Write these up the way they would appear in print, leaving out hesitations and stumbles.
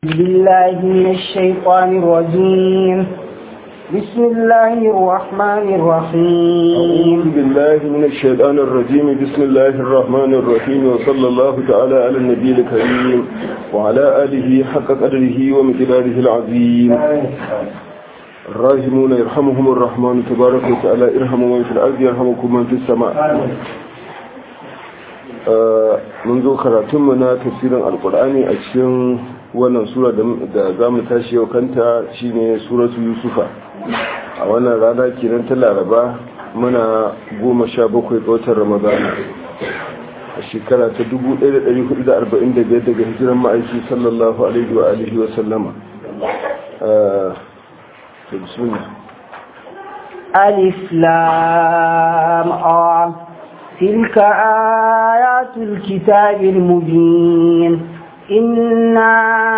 بالله من الشيطان الرجيم. بسم الله الرحمن الرحيم. أعوذ بالله من الشيطان الرجيم. بسم الله الرحمن الرحيم، وصلى الله تعالى على النبي الكريم وعلى آله حق قدره ومقداره العظيم. الراحمون يرحمهم الرحمن تبارك وتعالى. ارحموا من في الأرض يرحمكم من في السماء. منذ كراتمنا تفسير القرآن أشياء wannan sura da za mu tashi yau kanta shine suratu yusufa. A wannan rana kenan ta laraba muna 17 ga watan ramadana a shekara ta 1445 daga hijiran ma'aiki sallallahu alaihi wa alihi wa sallama. bismillah. alif lam ra tilka ayatul kitabil mubin. إنا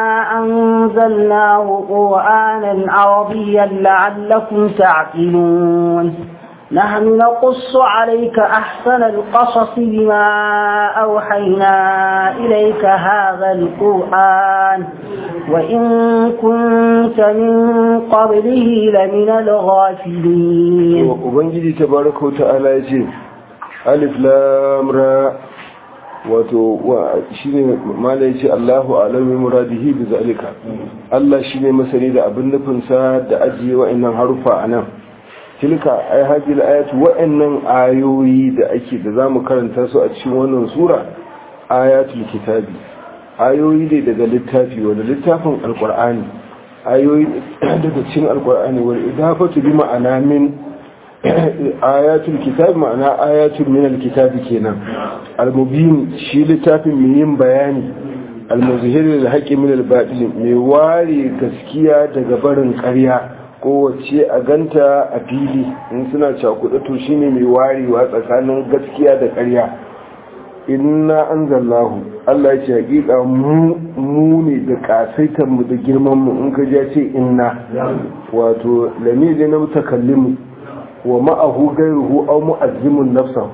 أنزلناه قرآنا عربيا لعلكم تعقلون. نحن نقص عليك أحسن القصص بما أوحينا إليك هذا القرآن وإن كنت من قبله لمن الغافلين. وبنجي تبارك وتعالى يجي ألف لام را wato shine malai ce Allahu alami muradihi bi zalika. Allah shine masani da abin nufin sa da ajiye wa'annan harufa anan. Tilka ay hadil ayatu wa'annan ayoyi da ake da zamu karanta su a cikin wannan sura ayatul kitabi. Ayoyi ne daga littafi wanda littafin alqur'ani. Ayoyi daga cikin alqur'ani wal idafatu bi ma'ana min ayatul kitab ma'ana ayatul min alkitabi kenan. Al-mubin shi littafin mai yin bayani, al-muzhir lil haqqi min al-batil mai ware gaskiya daga barin ƙarya, kowace a ganta a fili in suna cakuɗa to shine mai warewa tsakanin gaskiya da ƙarya. Inna anzalnahu, Allah ya ce hakika mu ne da kasaitar mu da girman mu. In ka ji ce inna wato lamiri na mutakallimu wa ma'ahu gairuhu aw mu'azzimun nafsahu.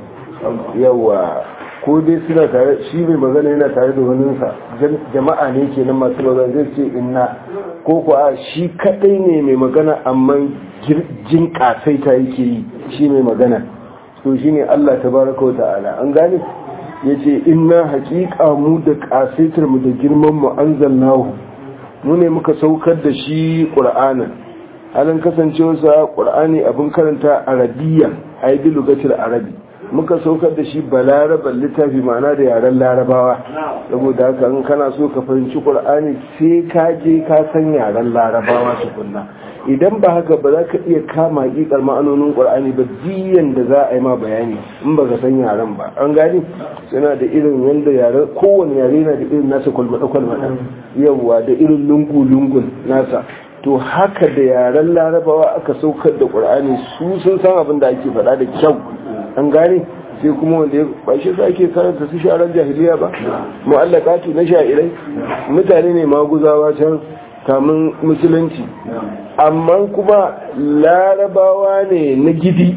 Yawa ko dai suna tare, shi mai magana yana tare da waninsa, jama'a ne kenan masu magana zai ce inna, ko kuwa shi kadai ne mai magana amma jin kasaita yake yi shi mai magana. to shine Allah tabaraka wa ta'ala. An gane yace inna haqiqa mu da kasaitar mu da girman mu anzalnahu, mu ne muka saukar da shi qur'anin halin kasancewarsa ƙur'ani abin karanta arabiya a yi lugatul arabi. Muka saukar da shi balaraban littafi ma'ana da yaren larabawa. Saboda haka in kana so ka fahimci ƙur'ani sai ka je ka san yaren larabawa tukunna. Idan ba haka ba za ka iya kama hakikar ma'anonin ƙur'ani ba jiyan da za a yi ma bayani in ba ka san yaren ba. An gani suna da irin yanda yaren, kowane yare na da irin nasa kwalmada yawa da irin lungu-lungun nasa. To haka da yaren larabawa aka saukar da ƙur'ani, su sun san abin da ake faɗa da kyau. An gane sai kuma wanda ya bashi sa ake karanta su sharan jahiliya ba, mu'allaqatu na sha'irai, mutane ne maguzawa can kamun musulunci, amma kuma larabawa ne na gidi.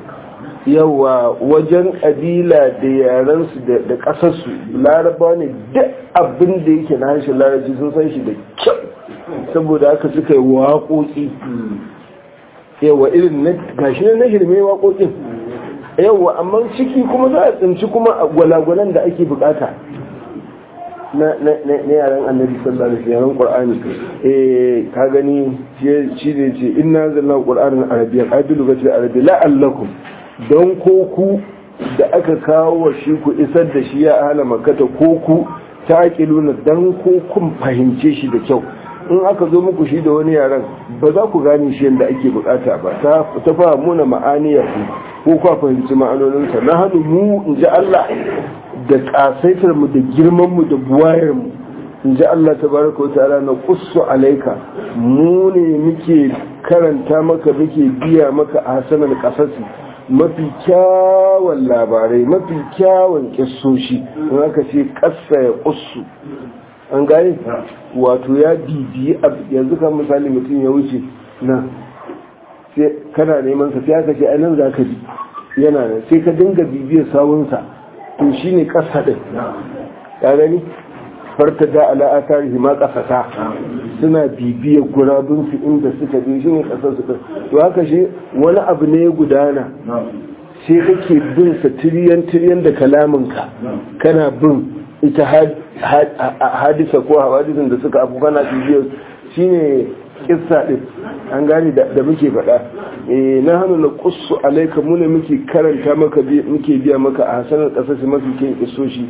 Yawa wajen ƙabila da yarensu da ƙasarsu larabawa ne, duk abin da yake na harshen larabci sun san shi da kyau. Saboda haka suka yi waƙoƙi yawa irin na gashi na hirme waƙoƙin yawa, amma ciki kuma za a tsinci kuma a gwalagwalan da ake bukata na yaren annabi sallallahu alaihi wasallam, qur'ani. Ka gani shi ne ce inna zalna qur'anan arabiyyan adilu gatil arabi la'allakum, don ko ku da aka kawo wa shi ku isar da shi ya ahla makkata, ko ku taqiluna dan ko kun fahimce shi da kyau. In aka zo muku shi da wani yaren ba za ku gane shi yadda ake bukata ba, ta fahimu na ma'aniyar ko kwa fahimci ma'anoninsa. Na hannu mu in ji Allah da kasaitar mu da girman mu da buwayar mu, in ji Allah tabaraka wa ta'ala, na qussu alaika, mu ne muke karanta maka, muke biya maka hasanan qasasi, mafi kyawun labarai, mafi kyawun kissoshi. In aka ce qassa ya qussu, an gane wato ya bibiyi yanzu kan misali mutum ya wuce na sai kana neman sa, sai aka ce ai nan za ka bi yana nan, sai ka dinga bibiyar sawunsa, to shine kasa din. Ka gani farta da ala atarihi ma kasata suna bibiyar gurabun su inda suka je shi ne kasar su to haka shi wani abu ne ya gudana sai kake bin sa tiriyan da kalaminka kana bin ita hadisa ko hadisin da suka abu kana bibiyar shine kissa din an gane da muke faɗa na hannu na qussu alayka mu ne muke karanta maka muke biya maka a hasanar kasashe mafi kyan kissoshi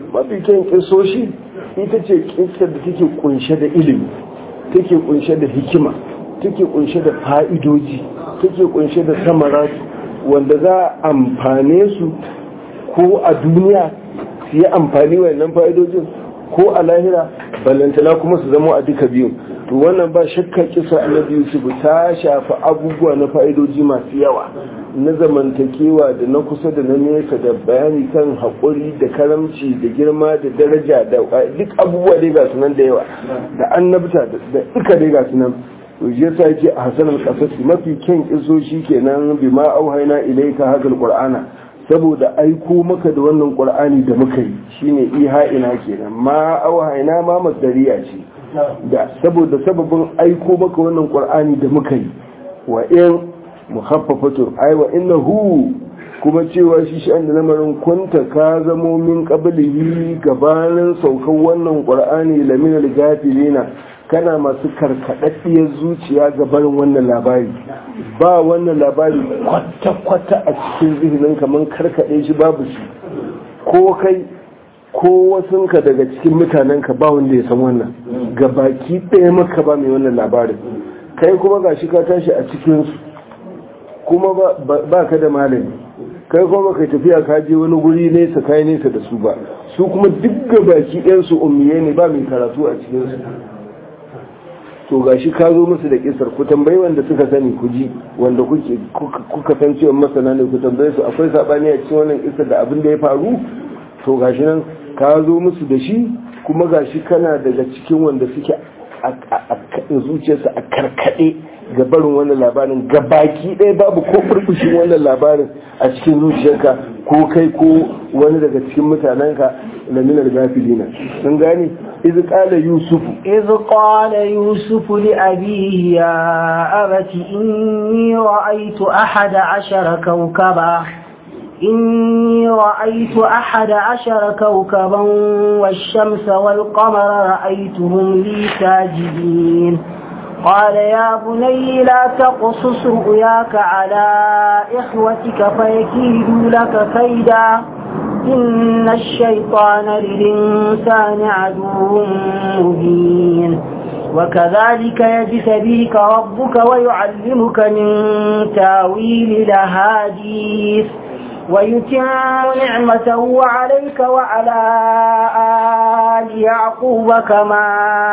ita ce kissar da take kunshe da ilimi take kunshe da hikima take kunshe da fa'idoji take kunshe da samaratu wanda za a amfane su ko a duniya su yi amfani wannan fa'idojin ko a lahira ballantana kuma su zama a duka biyun to wannan ba shakka kisa annabi Yusuf ta shafi abubuwa na fa'idoji masu yawa na zamantakewa da na kusa da na nesa da bayani kan haƙuri da karamci da girma da daraja da duk abubuwa dai ga sunan da yawa da annabta da duka dai ga sunan ya sa yake a hasanar kasasi mafi kyan kisoshi kenan bi ma auhaina ilaika hadal qur'ana saboda aiko maka da wannan qur'ani da muka yi shine iha'ina kenan ma auhaina ma masdariya ce da saboda sababin aiko maka wannan qur'ani da muka yi wa in mukhaffafatu ai wa innahu kuma cewa shi sha'an da lamarin kunta ka zamo min qablihi gabanin saukan wannan qur'ani laminal gafilina kana masu karkadaddiyar zuciya ga barin wannan labari ba wannan labari kwata-kwata a cikin zihinin kamar karkade shi babu shi ko kai ko wasunka daga cikin mutanenka ba wanda ya san wannan ga baki ɗaya maka ba mai wannan labarin kai kuma ga shi ka tashi a cikinsu kuma ba ka da malami kai kuma kai tafiya ka je wani guri nesa kai nesa da su ba su kuma duk ga baki ɗayansu ummiye ne ba mai karatu a cikinsu to gashi ka zo musu da kisar ku tambayi wanda suka sani ku ji wanda kuka san cewa masana ne ku tambaye su akwai sabani a cikin wannan kisar da abin da ya faru to gashi nan ka zo musu da shi kuma gashi kana daga cikin wanda suke a zuciyarsa a karkade ga barin wannan labarin ga baki ɗaya babu ko burbushin wannan labarin a cikin zuciyarka ko kai ko wani daga cikin mutanenka na minar gafilina sun gane إذ قال يوسف لأبيه يا أبت إني رأيت 11 كوكبا والشمس والقمر رأيتهم لي ساجدين قال يا بني لا تقصص رؤياك على إخوتك فيكيدوا لك كيدا إن الشيطان للإنسان عدو مبين وكذلك يجتبيك ربك ويعلمك من تاويل الأحاديث ويتم نعمته عليك وعلى آل يعقوب كما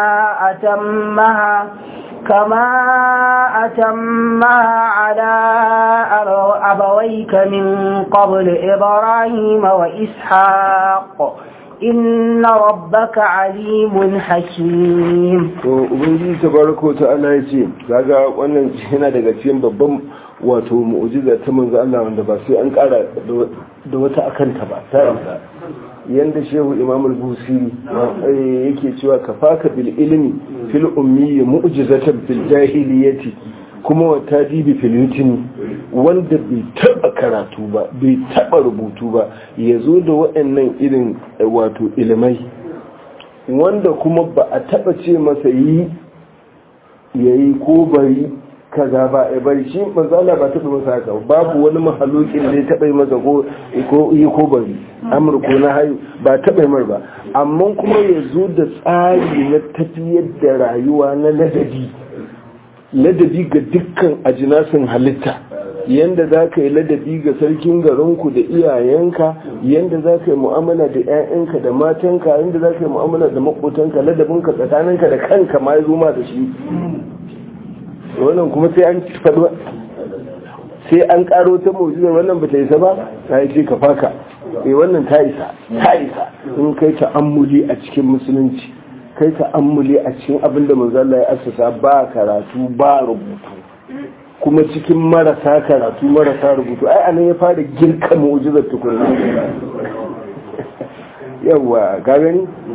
أتمها على أبويك من قبل إبراهيم وإسحاق إن ربك عليم حكيم. وبنجي تبارك وتعالى يجي daga wannan yana daga cikin babban wato mu'jiza ta manzo Allah wanda ba sai an kara da wata akanta ba ta yanda shehu imam al-busiri yake cewa kafaka bil ilmi fil ummi mu'jizatan fil jahiliyyati kuma wa tadibi fil yutini wanda bai taba karatu ba bai taba rubutu ba yazo da waɗannan irin wato ilimai wanda kuma ba a taba ce masa yayi ko bari kaza ba a bari shi manzala ba taɓa masa haka babu wani mahalukin da ya taɓa yi masa ko bari amurko na hayu ba taɓa yi mar ba amma kuma ya zo da tsari na tafiyar da rayuwa na ladabi ga dukkan ajinasin halitta yanda za ka yi ladabi ga sarkin garinku da iyayenka yanda za ka yi mu'amala da 'ya'yanka da matanka yanda za ka yi mu'amala da makotanka ladabinka tsakaninka da kanka ma ya zo ma da shi wannan kuma sai an faɗo sai an ƙaro ta mu'jizar wannan ba ta isa ba ta yi ce ka faka wannan ta isa in kai ta'ammuli a cikin musulunci kai ta'ammuli a cikin abin da manzo Allah ya assasa ba karatu ba rubutu kuma cikin marasa karatu marasa rubutu ai anan ya fara girka mu'jizar tukunna yawa ka gani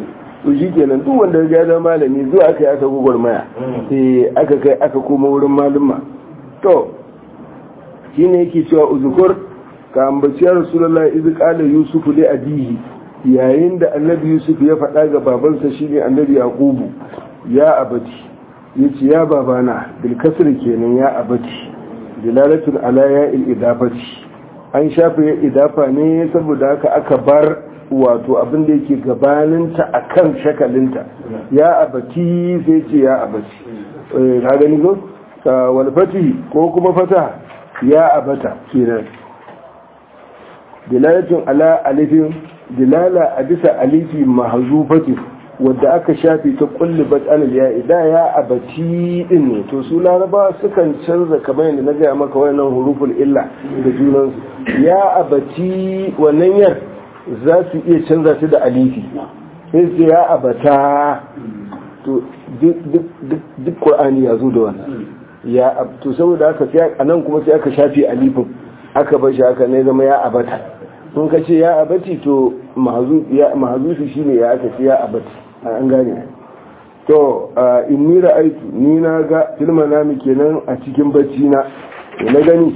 to shi kenan duk wanda ya zama malami zuwa aka yi aka gwagwarmaya aka kai aka koma wurin malumma. To shi ne yake cewa uzukur ka ambaci ya rasulullahi izu qala yusufu li abihi, yayin da annabi yusuf ya faɗa ga babansa shine annabi yaqubu, ya abati, yace ya babana, bil kasr kenan ya abati, dilalatun ala ya il idafati, an shafe ya idafa ne saboda haka aka bar wato abin da yake gabaninta akan shakalinta, ya abati sai ce ya abati, ka gani ko wal fati ko kuma fata ya abata kenan, dilalatun ala alifin, dilala a bisa alifi mahzufatin wadda aka shafi ta kulli bat'al ya ida ya abati din ne. To su laraba sukan canza kamar yadda na gaya maka wannan huruful illa da junansu. Ya abati wannan yar za su iya canza ta da alifi sai su ya abata. To duk qur'ani ya zo da wannan ya to saboda haka sai anan kuma sai aka shafi alifin aka bar shi haka ne zama ya abata. sun ka ce ya abati to mahazufi shine ya aka ce ya abati, an gane. To inni ra'aitu, ni na ga filma nami kenan a cikin bacci na gani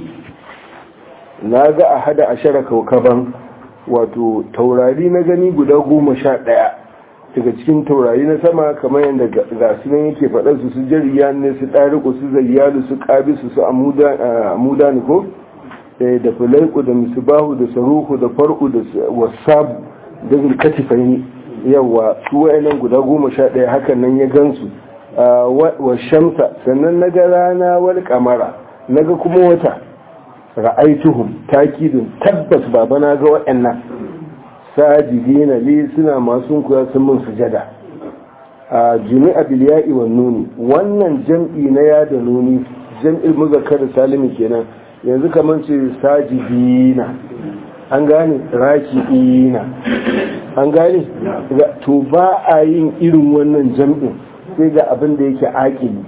na ga a hada ashara kaukaban, wato taurari na gani guda 11 daga cikin taurari na sama, kamar yadda ga su nan yake faɗar su jariya ne, su ɗariƙu, su zayyalu, su ƙabisu, su amuda ne ko da fulaiku, da misbahu, da saruhu, da far'u, da wasabu, da zulkatifai. yawa su wayannan guda 11 hakan nan ya gansu. Wa shamsa, sannan naga rana, wal kamara, naga kuma wata. Ra'aituhum takidun, tabbas baba na ga wayannan sajidina li, suna masu kuya sun mun sujada. Jami'a bil ya'i wan nuni, wannan jam'i na ya da nuni, jam'il muzakkar salimi kenan. Yanzu kamar ce sajidina, an gane, raki'ina, an gane. To ba a yin irin wannan jam'in sai ga abin da yake aƙili.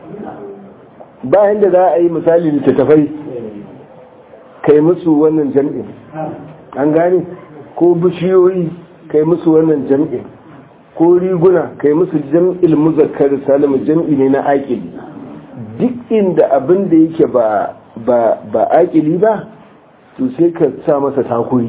Bayan da za a yi misali littattafai kai musu wannan jam'in, an gane, ko bishiyoyi kai musu wannan jam'in, ko riguna kai musu jam'il muzakkar salimu, jam'i ne na aƙili. Duk inda abin da yake ba aƙili ba, to sai ka sa masa takuri.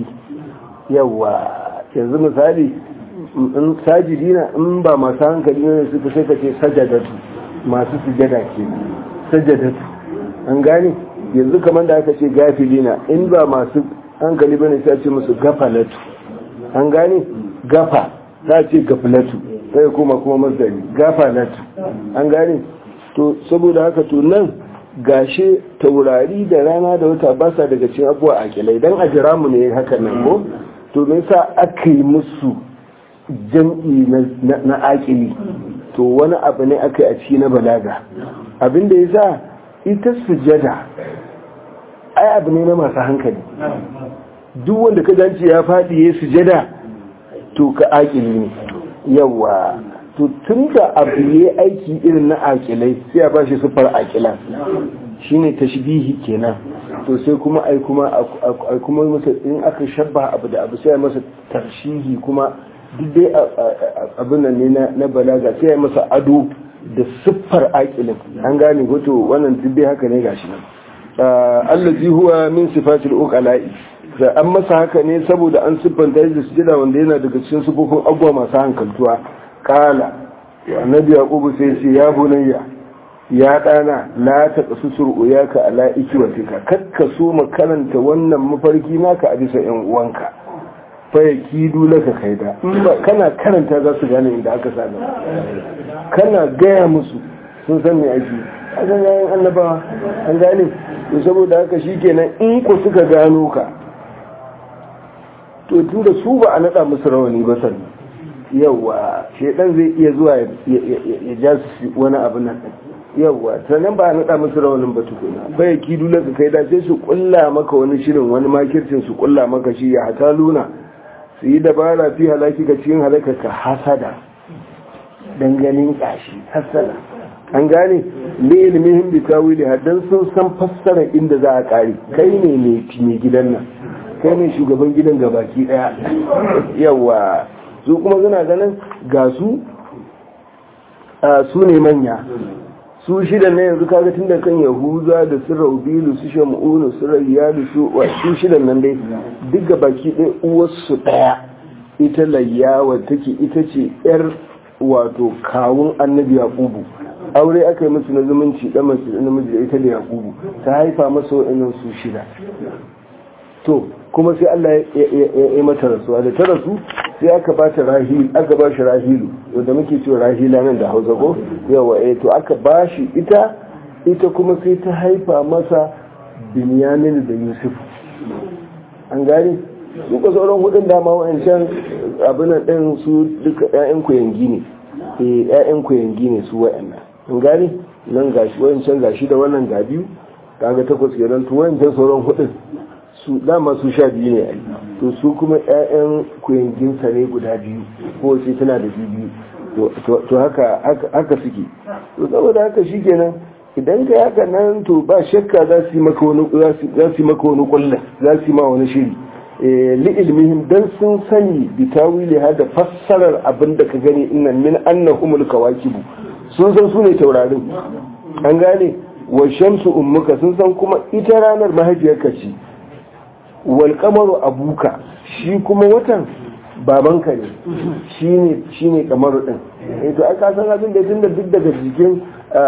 Yawa yanzu misali in sajidina, in ba masu hankali ne suka sai ka ce sajadatu, masu sujada ke sajadatu, an gane. Yanzu kamar da aka ce gafilina, in ba masu hankali bane sai ce musu gafalatu, an gane. Gafa za ce gafalatu, sai kuma masdari gafalatu, an gane. To saboda haka to nan gashe taurari da rana da wata ba sa daga cikin abuwa akilai, dan a jira mu ne hakan nan ko. To me yasa aka yi musu jam'i na akili? To wani abu ne aka yi a ciki na balaga. Abinda yasa ita sujada ai abu ne na masu hankali. Duk wanda ka ganci ya faɗi ya sujada to ka akili ne. Yawa to tun da abu ya aiki irin na akilai sai a bashi sufar akilan, shine tashbihi kenan. To sai kuma ai kuma masa in aka shabba abu da abu sai a masa tarshihi, kuma duk dai abin nan ne na balaga, sai a masa ado da siffar akilin, an gane goto. wannan duk dai haka ne gashi nan. Allazi huwa min sifatil uqala'i, da an masa haka ne saboda an siffanta shi da sujada wanda yana daga cikin sifofin abuwa masu hankaltuwa. Kala annabi yaqubu sai ce ya bunayya, ya dana, la taqsusur uyaka ala ikiwatika, kakka so makaranta wannan mafarki naka a bisa yan uwanka, fa yakidu laka kaida. In ba kana karanta za su gane inda aka sani, kana gaya musu sun san me ake. Akan yayin annabawa, an gane. To saboda haka shikenan in ku suka gano ka, to tunda su ba a nada musu rawani ba sannan yawa shedan zai iya zuwa ya ja su wani abu nan. Yawa sannan ba a nada musu rawanin ba tukuna, bai kidu laka kai da sai su kulla maka wani shirin, wani makircin su kulla maka shi, ya hata luna su yi dabara fi halaki ka cikin halaka ka hasada, dan ganin kashi hasada, an gane. li ilmihim bi tawili, haddan sun san fassara inda za a kare. Kai ne mai gidan nan, kai ne shugaban gidan gabaki daya. Yawa su kuma suna ganin ga su su ne manya su shidan na yanzu kaga tun da kan yahuza da su raubilu su shamunu su rayyalu su shidan nan dai duk ga baki ɗaya uwarsu ɗaya ita layyawa take ita ce yar wato kawun annabi yaqubu aure aka yi musu na zumunci dan masu da namiji da ita da yaqubu ta haifa masa wa'annan su shida to kuma sai Allah ya mata rasuwa da ta rasu sai aka ba ta shi rahilu wanda muke cewa rahila nan da Hausa ko yawa to aka ba shi ita kuma sai ta haifa masa Binyamin da Yusuf an gane su ka sauran hudun dama wa'ancan abin ɗin su duka ƴaƴan kuyangi ne ƴaƴan kuyangi ne su wa'annan an gane nan gashi wa'ancan gashi da wannan ga biyu kaga takwas kenan to wa'ancan sauran hudun su dama su 12 ne ai to su kuma ƴaƴan kuyanginsa ne guda biyu ko sai tana da biyu to haka suke to saboda haka shikenan idan ka haka nan to ba shakka za su yi maka wani kullum za su yi ma wani shiri li ilmihim dan sun sani bi tawili hada fassarar abin da ka gani innan min annahumul kawakibu sun san su ne taurarin an gane wa shamsu ummuka sun san kuma ita ranar mahaifiyarka ce wal qamaru abuka shi kuma watan babanka ne shine kamaru din to aka san abin da tunda duk daga jikin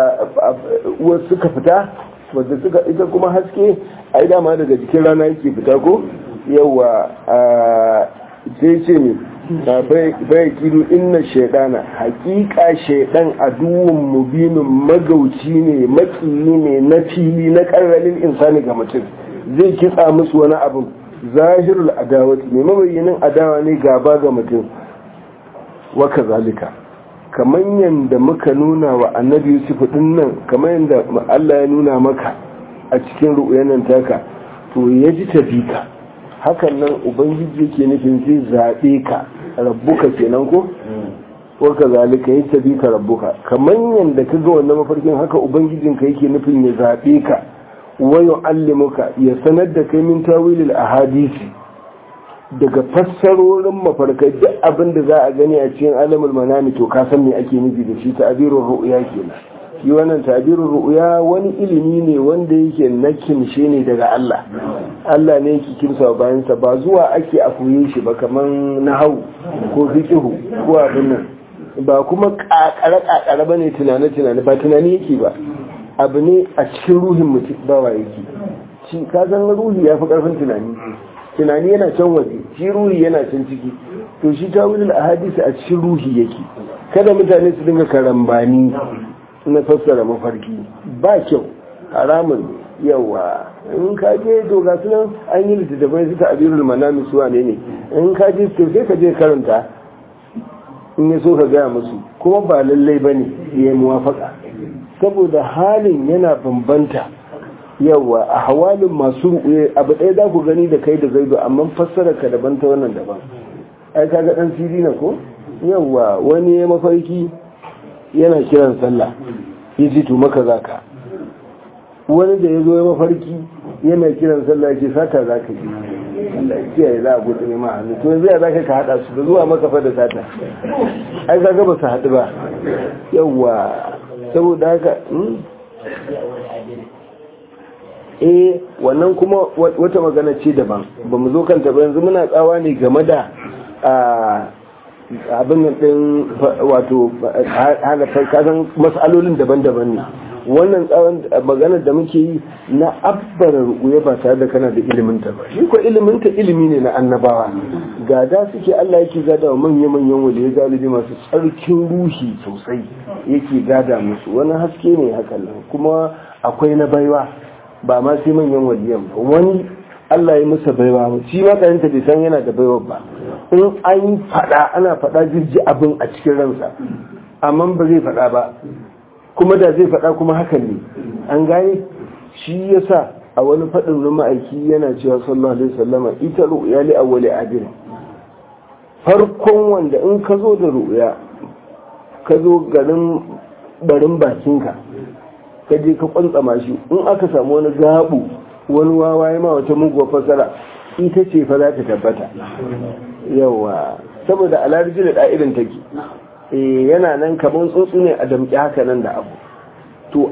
wasu suka fita wadda suka ita kuma haske ai dama daga jikin rana yake fita ko yawa sai ce ne bai kiru inna shaidana hakika shaidan aduwwun mubinin magauci ne makiyi ne na fili na karralin insani ga mutum zai kitsa musu wani abin zahirul adawati ne mabayinin adawa ne gaba ga mutum wa kazalika kamar yadda muka nuna wa annabi Yusuf din nan kamar yadda Allah ya nuna maka a cikin ru'yanan taka to ya ji tafika hakan nan ubangiji yake nufin zai zaɓe ka rabbuka kenan ko ko kazalika ya tafika rabbuka kamar yadda ka ga wannan mafarkin haka ubangijinka yake nufin ya zaɓe ka wa yu'allimuka ya sanar da kai min tawilil ahadisi daga fassarorin mafarkai duk abin da za a gani a cikin alamul manami to ka san me ake nufi da shi ta'birur ru'ya kenan shi wannan ta'birur ru'ya wani ilimi ne wanda yake na kimshe ne daga Allah Allah ne yake kimsa bayan sa ba zuwa ake a koye shi ba kaman nahwu ko fiqhu ko abin nan ba kuma kakare bane tunane ba tunani yake ba abu ne a cikin ruhin mutum bawa yake shi ka san ruhi yafi karfin tunani yana can waje shi ruhi yana can ciki to shi tawilul ahadisi a cikin ruhi yake kada mutane su dinga karambani na fassara mafarki ba kyau haramun yawa in ka je to ga sunan an yi littattafai su ta'birul manami su wane ne in ka je to sai ka je karanta in ya so ka gaya musu kuma ba lallai bane ya muwafaka saboda halin yana bambanta yawa a hawalin masu ruɗe abu ɗaya za ku gani da kai da zaidu amma fassara ka daban ta wannan daban ai kaga dan siri na ko yawa wani ya mafarki yana kiran sallah ya ji to maka zaka wani da ya zo ya mafarki yana kiran sallah ya ce sata zaka ji Allah ya kiyaye za a gudu ne ma hannu to yanzu ya zaka ka hada su da zuwa maka fa da sata ai kaga ba su haɗu ba yawa saboda haka wannan kuma wata magana ce daban ba mu zo kanta ba yanzu muna tsawa ne game da abin nan din wato halatar kasan mas'alolin daban-daban ne wannan tsawon maganar da muke yi na abbarar ruƙuya ba tare da kana da iliminta ba shi ko iliminta ilimi ne na annabawa gada suke Allah yake gada wa manya-manyan wanda ya galibi masu tsarkin ruhi sosai yake gada musu wani haske ne hakan nan kuma akwai na baiwa ba ma sai manyan waliyan ba wani Allah ya musa baiwa shi ma karanta bai san yana da baiwa ba in an fada ana fada jirji abin a cikin ransa amma ba zai fada ba kuma da zai fada kuma hakan ne an gane shi yasa a wani fadin na ma'aiki yana cewa sallallahu alaihi wasallama ita ru'ya li awwali adil farkon wanda in ka zo da ru'ya ka zo garin barin bakinka ka je ka kwantsama shi in aka samu wani gabu wani wawa ya ma wata muguwar fasara ita ce fa za ta tabbata yawa saboda alarji da da'irin take yana nan kaman tsotsi ne a damƙi haka nan da abu to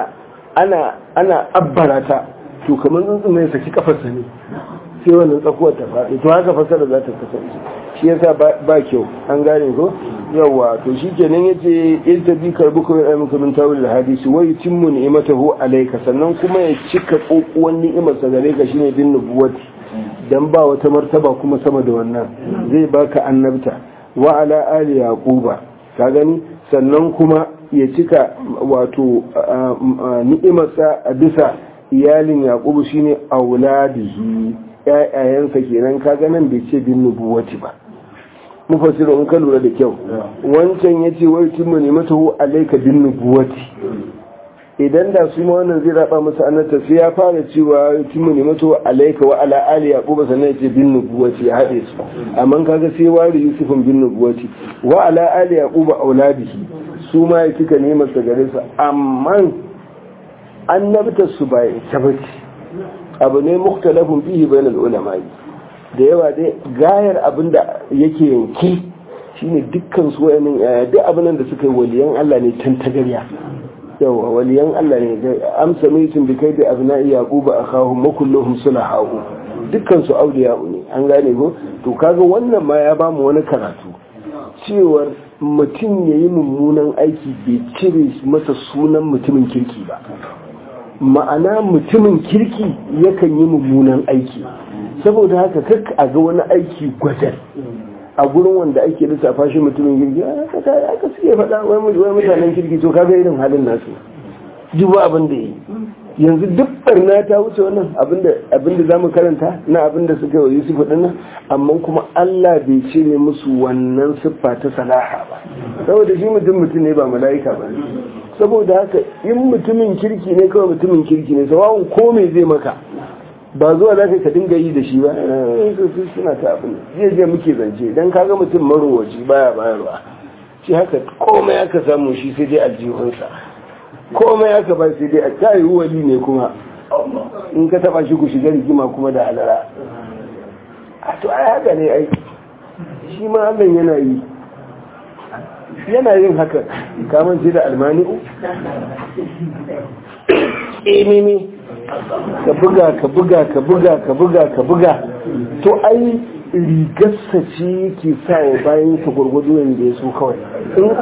ana abbara ta to kaman tsuntsun ne saki kafarsa ne sai wannan tsakuwar ta faɗi to haka fasara za ta kasance shi yasa ba kyau an gane ko yawa to shi kenan yace in ta bi karbu ko ya muku min tawil hadisi wa yutimmu ni'matahu alayka sannan kuma ya cika kokuwan ni'imar sa gare ka shine bin nubuwati dan ba wata martaba kuma sama da wannan zai baka annabta wa ala ali yaquba ka gani sannan kuma ya cika wato ni'imar sa a bisa iyalin yaqubu shine auladihi ƴaƴayensa kenan kaga nan bai ce bin nubuwati ba mufassiru in ka lura da kyau wancan yace wai timmu ne mata hu alayka bin nubuwati idan da su ma wannan zai raba masa annata sai ya fara cewa timmu ne mata hu alayka wa ala ali yaquba sannan yace bin nubuwati ya hade su amma kaga sai wari yusufun bin nubuwati wa ala ali yaquba auladihi su ma ya kika ne masa gare su amma annabta su ba ita bace abu ne mukhtalafun fihi bainal ulama da yawa dai gayar abinda yake yanki shine dukkan su wayannan duk abin da suka yi waliyan Allah ne tantagariya yawa waliyan Allah ne amsa maitin bi kai da abna'i yaquba akhahum wa kulluhum sulahahu dukkan su auliya ne an gane ko to kaga wannan ma ya bamu wani karatu cewar mutum yayi mummunan aiki bai cire masa sunan mutumin kirki ba ma'ana mutumin kirki yakan yi mummunan aiki saboda haka kakka a ga wani aiki gwadar a gurin wanda ake lissafa shi mutumin kirki aka suke faɗa wai mutanen kirki to kaga irin halin nasu duba abin da yi yanzu duk barna ta wuce wannan abinda za mu karanta na abinda suka yi wa Yusuf ɗin amma kuma Allah bai cire musu wannan siffa ta salaha ba saboda shi mutum ne ba mala'ika ba saboda haka in mutumin kirki ne kawai mutumin kirki ne sawa'un ko me zai maka ba zuwa za ka dinga yi da shi ba suna ta abin zai muke zance don kaga mutum marowaci baya bayarwa shi haka komai aka samu shi sai dai aljihunsa komai aka ba sai dai a tayi wali ne kuma in ka taba shi ku shiga rigima kuma da halara a to ai haka ne ai shi ma Allah yana yin haka kamar ce da almani'u mimi ka buga to ai rigarsa ce yake sa ya bayan ta gwargwado yadda ya so kawai in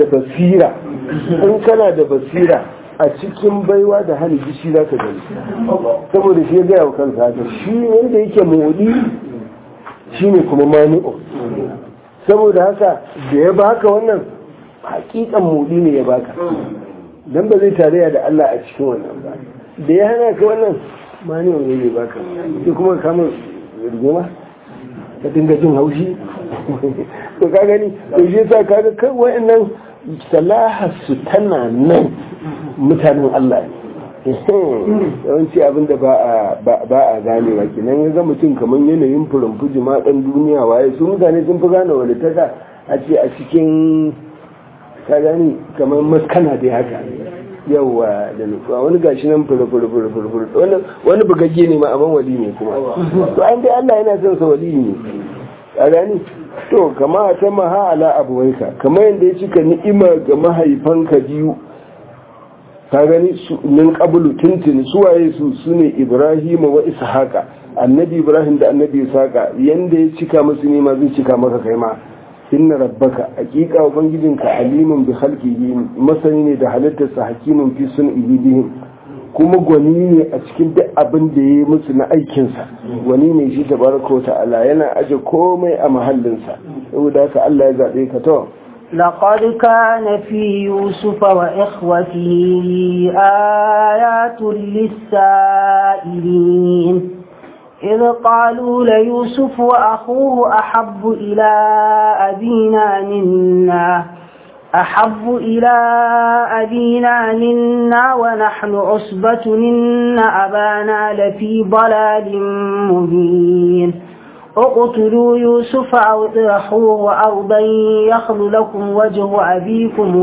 kana da basira a cikin baiwa da hali shi za ka gani saboda shi ya gaya wa kansa haka shi wanda yake modi shi ne kuma mani'u saboda haka da ya baka wannan hakikan mudi ne ya baka dan ba zai tarayya da Allah a cikin wannan ba da ya hana ka wannan mani'u ne ya baka sai kuma kamar rigima ka dinga jin haushi to ka gani to shi yasa kaga kai wa'annan salahar su tana nan mutanen Allah ne yawanci abinda ba a gane ba kenan ya zama mutum kamar yanayin furin ma dan duniya waye su mutane sun fi gane wani taka a ce a cikin ka gani kamar maskana dai haka yawa da nutsuwa wani gashi nan furu wani bugagge ne ma aban wali ne kuma to an dai Allah yana son sa wali ne a gani to kama ta maha ala abuwaika kamar yadda ya cika ni'ima ga mahaifanka biyu ka gani min qablu tuntuni suwaye su ne Ibrahim wa Ishaqa annabi Ibrahim da annabi Ishaqa yanda ya cika musu ni'ima zai cika maka kai ma inna rabbaka haqiqa ubangijinka alimun bi khalqihi masani ne da halittarsa hakimun fi sun'ihi bihim kuma gwani ne a cikin duk abin da yayi musu na aikin sa gwani ne shi tabaraka wa ta'ala yana aje komai a mahallin sa saboda haka Allah ya zabe ka to لقد كان في يوسف وإخوته آيات للسائلين إذ قالوا ليوسف وأخوه أحب إلى أبينا منا ونحن عصبة إن أبانا لفي ضلال مبين اقتلوا يوسف أو اطرحوه أرضا يخل لكم وجه أبيكم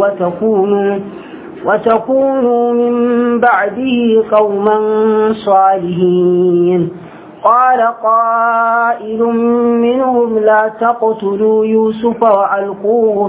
وتكونوا من بعده قوما صالحين قال قائل منهم لا تقتلوا يوسف وألقوه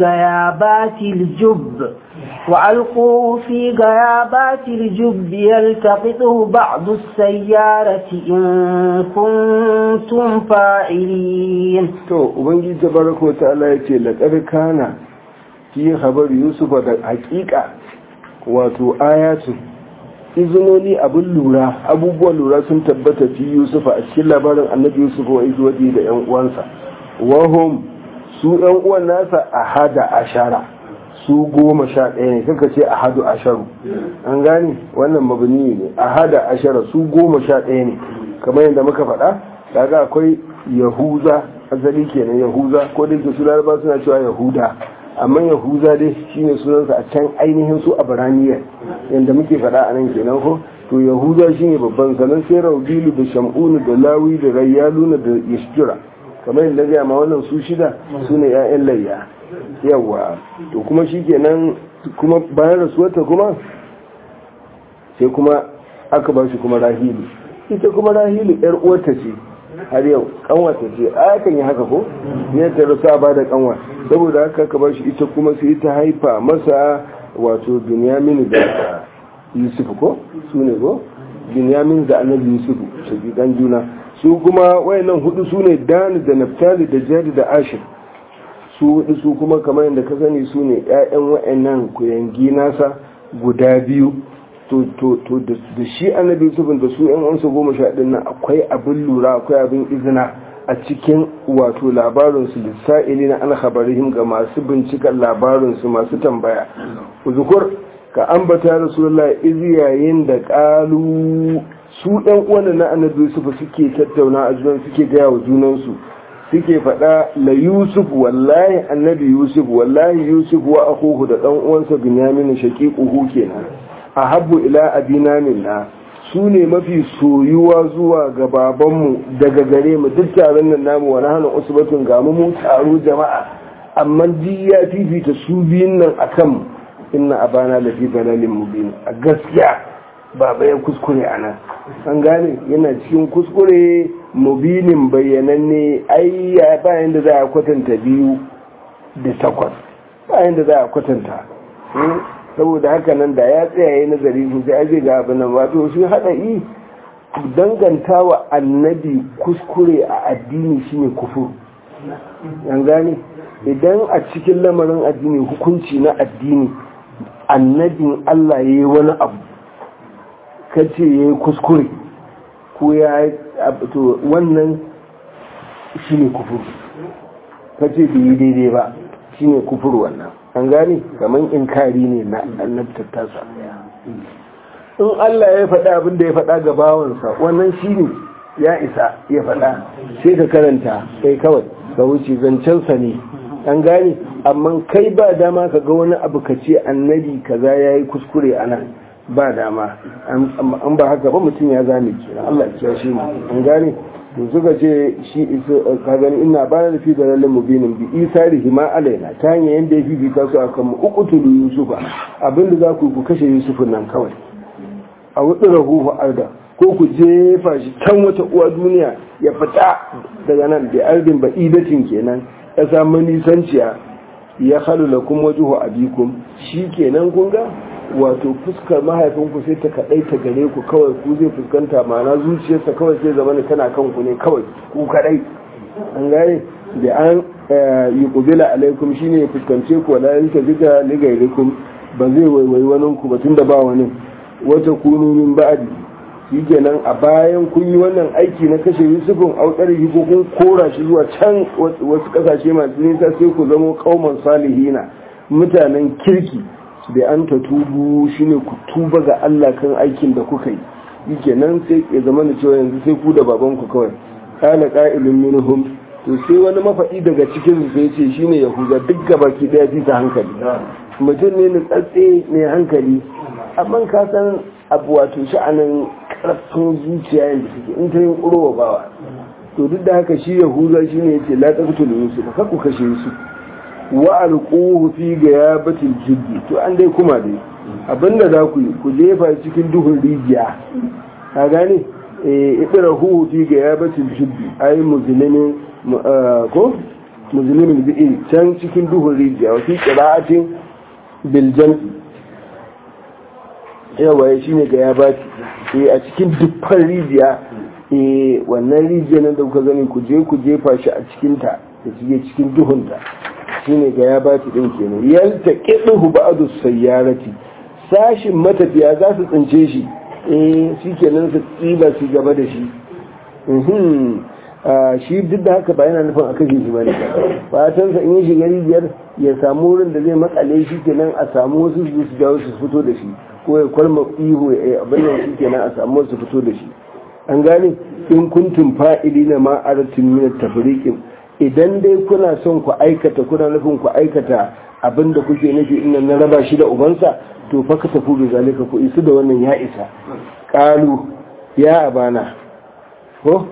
في غيابات الجب يلتقطه بعض السيارة إن كنتم فاعلين. وبنجي تبارك وتعالى لقد كان في خبر يوسف حقيقة wato ayatu izinoni abin lura abubuwan lura sun tabbata fi yusufa a cikin labarin annabi yusuf wa izwadi da yan uwansa wahum su yan uwan nasa ahada ashara su 11 ne kaka ce ahadu asharu an gane wannan mabni ne ahada ashara su 11 ne kamar yadda muka faɗa kaga akwai yahuza azali kenan yahuza ko da su laraba suna cewa yahuda amma yahuza dai shine sunansa a can ainihin su a baraniyar yadda muke faɗa a nan kenan ko to yahuza shine babban sanan sai raudilu da shamunu da lawi da rayyaluna da yashjura kamar yadda ga ma wannan su shida sune ƴaƴan layya yawa to kuma shikenan kuma bayan rasuwarta kuma sai kuma aka ba shi kuma rahilu ita kuma rahilu ƴar uwarta ce har yau kanwata ce a kan yi haka ko ne ta rasu a bada kanwa saboda haka ka bar shi ita kuma sai ta haifa masa wato binyamin da yusuf ko su ne ko binyamin da annabi yusuf shagigan juna su kuma wayannan hudu su ne dan da naftali da jadi da ashir su hudu su kuma kamar yadda ka sani su ne ƴaƴan wayannan kuyangi nasa guda biyu to da shi annabi yusuf da su ƴan uwansa 11 nan akwai abin lura akwai abin izina a cikin wato labarinsu lissa'ili na an khabarihim ga masu binciken labarinsu masu tambaya uzukur ka ambata rasulullah izi yayin da kalu su ɗan uwan na annabi yusuf suke tattauna a junan suke gaya wa junansu suke faɗa la yusuf wallahi annabi yusuf wallahi yusuf wa akuhu da ɗan uwansa binyamin shaqiquhu kenan ahabbu ila abina minna su ne mafi soyuwa zuwa ga babanmu daga gare mu duk taron nan namu wani hana usbatun ga mu taro jama'a amma ji ya fifita su biyun nan akan inna abana lafi dalalin mubin a gaskiya baba ya kuskure anan an gane yana cikin kuskure mubinin bayyananne ai bayan da za a kwatanta 2 da 8 bayan da za a kwatanta saboda haka nan da ya tsayaye nazari sosai zai ga abin nan wato shi haɗari danganta wa annabi kuskure a addini shine kufur yan gane idan a cikin lamarin addini hukunci na addini annabin Allah ya yi wani abu kace ya yi kuskure ko ya to wannan shine kufur kace bai yi daidai ba shine kufur wannan an gane kamar inkari ne na annabtar tasa in Allah ya faɗa abin da ya faɗa ga bawansa wannan shine ya isa ya faɗa sai ka karanta kai kawai ga wuce zancensa ne an gane amma kai ba dama ka ga wani abu ka ce annabi kaza ya yi kuskure a nan ba dama an ba haka ba mutum ya zame kenan Allah ya shi mu an gane to suka ce shi ka gani ina ba da fi da lallan mubinin bi isarihi ma alaina ta hanyar yanda ya fifita su akan mu uqtulu yusufa abinda za ku kashe yusufun nan kawai a wuɗin rahuhu arda ko ku jefa shi can wata uwa duniya ya fita daga nan da ardin ba'idatin kenan ya samu nisanciya ya halu lakum wajhu abikum shi kenan kun ga wato fuskar mahaifinku sai ta kadai ta gare ku kawai ku zai fuskanta ma'ana zuciyarsa kawai sai zama tana kanku ne kawai ku kadai an gane da an yi kubila alaikum shine ya fuskance ku wala yanta bika ligairikum ba zai waiwai wani ku ba tunda ba wani wata kunu min ba'di shikenan a bayan kun yi wannan aiki na kashe Yusufun autsari ko kun kora shi zuwa can wasu kasashe masu nisa sai ku zama kauman salihina mutanen kirki da an ta tubu shine ku tuba ga Allah kan aikin da kuka yi shikenan sai ya zama da cewa yanzu sai ku da babanku kawai kana qa'ilun minhum to sai wani mafaɗi daga cikin su sai ce shine yahuda duk gabaki daya fi ta hankali mutum ne tsatse ne hankali amma ka san abu wato sha'anin karfin zuciya yadda suke in ta yin ƙurowa bawa to duk da haka shi yahuda shine yace la taqtulu yusuf ka ku kashe yusuf wa alquhu fi gayabatil jiddi to an dai kuma dai abinda za ku yi ku jefa cikin duhun rijiya ka gane idrahu fi gayabatil jubbi ay muzlimin ko muzlimin bi'i can cikin duhun rijiya wa fi qira'atin bil jam'i yawa shine gayabati a cikin dukkan rijiya wannan rijiyar nan da kuka gani ku je ku jefa shi a cikin ta da cikin duhun ta shine gayabati din kenan yaltaqihu ba'du sayyarati sashin matafiya za su tsince shi shikenan su tsiba su gaba da shi shi duk da haka ba yana nufin a kashe shi ba ne fatansa in yi shiga rijiyar ya samu wurin da zai makale shi kenan a samu wasu su jawo su fito da shi ko ya kwalma ihu abin da shi kenan a samu wasu fito da shi an gane in kuntum fa'ili na ma'aratin min tafriqin idan dai kuna son ku aikata kuna nufin ku aikata abin da kuke nufi inna na raba shi da ubansa to fa ka tafi da zalika ku isu da wannan ya isa qalu ya abana ko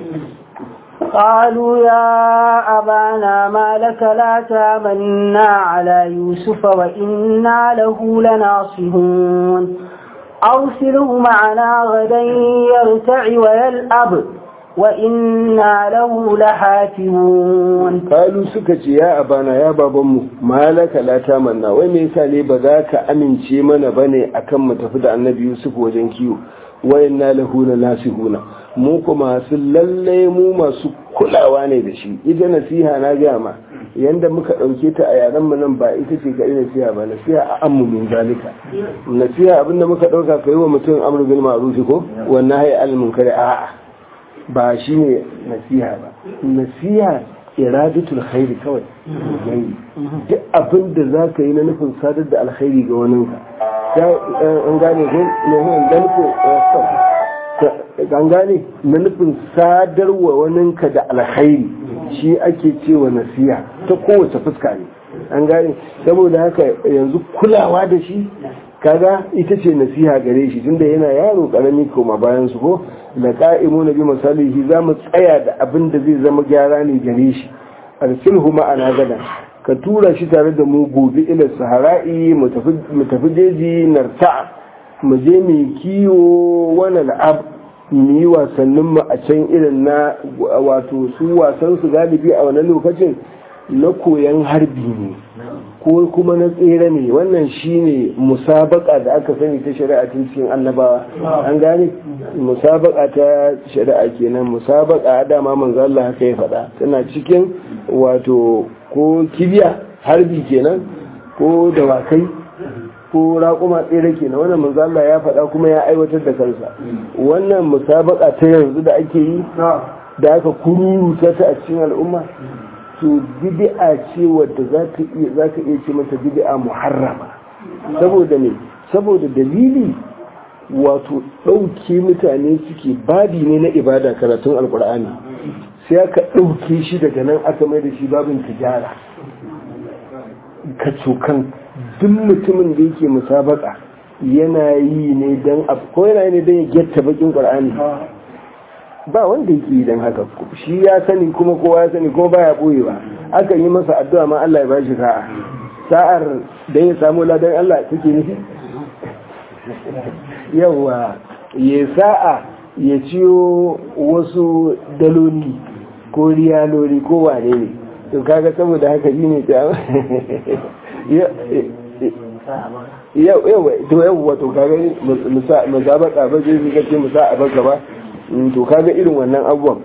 قالوا يا أبانا ما لك لا تامنا على يوسف وإنا له لناصحون أرسله معنا غدا يرتع ويلأب وإنا له لحافظون قالوا سكت يا أبانا يا بابا ما لك لا تامنا وميسا لي بذاك أمن شيمنا بني أكم تفدع النبي يوسف وجنكيو وإنا له لناصحون mu kuma su lalle mu masu kulawa ne da shi ita nasiha na gama yanda muka dauke ta a yaran mu nan ba ita ce kai nasiha ba nasiha a ammu min zalika nasiha abinda muka dauka kai wa mutum amru bil ma'ruf ko wannan hay al munkari a ba shine nasiha ba nasiha iradatul khairi kawai duk abinda zaka yi na nufin sadar da alkhairi ga waninka an gane ko an gane na nufin sadarwa waninka da alkhairi shi ake cewa nasiha ta kowace fuska ne an gane saboda haka yanzu kulawa da shi kaga ita ce nasiha gare shi tunda yana yaro karami koma bayan su ko la qa'imuna bi masalihi za mu tsaya da abin da zai zama gyara ne gare shi arsilhu ma'ana gadan ka tura shi tare da mu gobe ila sahara'i mu tafi jeji narta mu je mu kiwo wani al'ab mu yi wasannin mu a can irin na wato su wasan su galibi a wannan lokacin na koyan harbi ne ko kuma na tsere ne wannan shine musabaka da aka sani ta shari'a cikin annabawa an gane musabaka ta shari'a kenan musabaka dama manzo Allah haka ya faɗa tana cikin wato ko kibiya harbi kenan ko dawakai ko raƙuma tsere kenan wannan manzo Allah ya faɗa kuma ya aiwatar da kansa wannan musabaka ta yanzu da ake yi da aka kururuta ta a cikin al'umma to bid'a ce wadda zaka iya ce mata bid'a muharrama saboda ne saboda dalili wato ɗauke mutane suke babi ne na ibada karatun alkur'ani sai aka ɗauke shi daga nan aka mai da shi babin tijara ka cokan duk mutumin da yake musabaka yana yi ne don ko yana yi ne don ya getta bakin ƙur'ani ba wanda yake yi don haka shi ya sani kuma kowa ya sani kuma baya ɓoye ba aka yi masa addu'a ma Allah ya bashi sa'ar da ya samu ladan Allah take nufi yawa ya sa'a ya ciyo wasu daloli ko riyaloli ko wane ne to kaga saboda haka yi ne ta yawa to kaga musabaka ba zai zika ce musabaka ba to kaga irin wannan abubuwan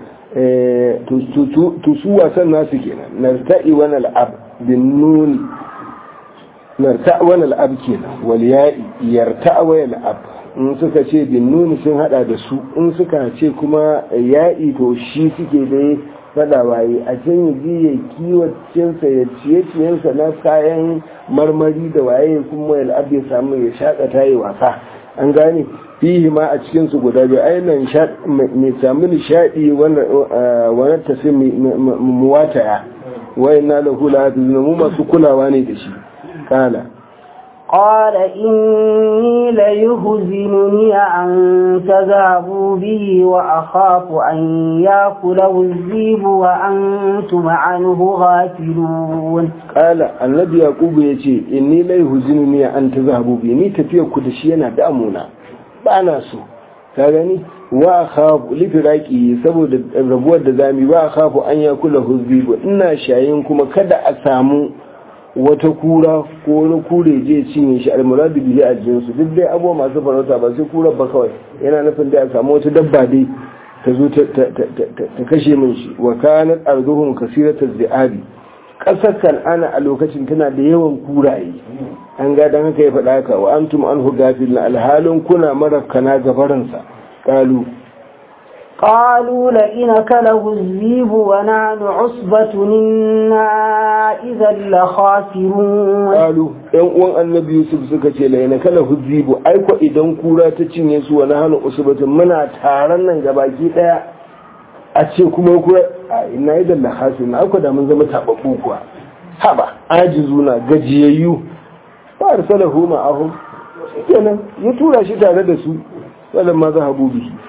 to su wasan nasu kenan narta'i wani al'ab bin nuni narta wani al'ab kenan wal ya'i yarta wani al'ab in suka ce bin nuni sun hada da su in suka ce kuma ya'i to shi suke dai fada waye a can ya ji ya kiwacinsa ya ciye-ciyensa na kayan marmari da waye kuma al'ab ya samu ya shakata ya wasa an gane fihi ma a cikin su guda biyu ainihin mai samu nishadi wani tafi muwataya wayan na lahu lahafizuna mu masu kulawa ne da shi kala قال إني ليهزنني أن تذهبوا به وأخاف أن يأكله الذئب وأنتم عنه غافلون قال النبي يعقوب يجي إني ليهزنني أن تذهبوا به ni tafiyar ku da shi yana damuna ba na so ka gani wa khafu lifiraki saboda rabuwar da zami wa khafu an yakula huzibu ina shayin kuma kada a samu wata kura ko wani kure je cinye shi almuradu bihi aljinsu duk dai abuwa masu farauta ba sai kurar ba kawai yana nufin da a samu wata dabba dai ta zo ta kashe min shi wa kanat arduhum kasiratu zi'abi kasar kan'ana a lokacin tana da yawan kuraye an ga dan haka ya faɗa haka wa antum anhu gafilun alhalun kuna marafkana gabaransa قالوا لئن أكله الذئب ونحن عصبة إنا إذا لخاسرون قالوا ‘yan uwan annabi Yusuf suka ce la'ina kala huzibu aiko idan kura ta cinye su wani hannu usubatun muna taron nan gabaki daya a ce kuma kura ina idan lakhasirun aiko da mun zama tababbu kuwa haba ajizuna gajiyayyu ba arsalahu ma'ahum kenan ya tura shi tare da su فلما ذهبوا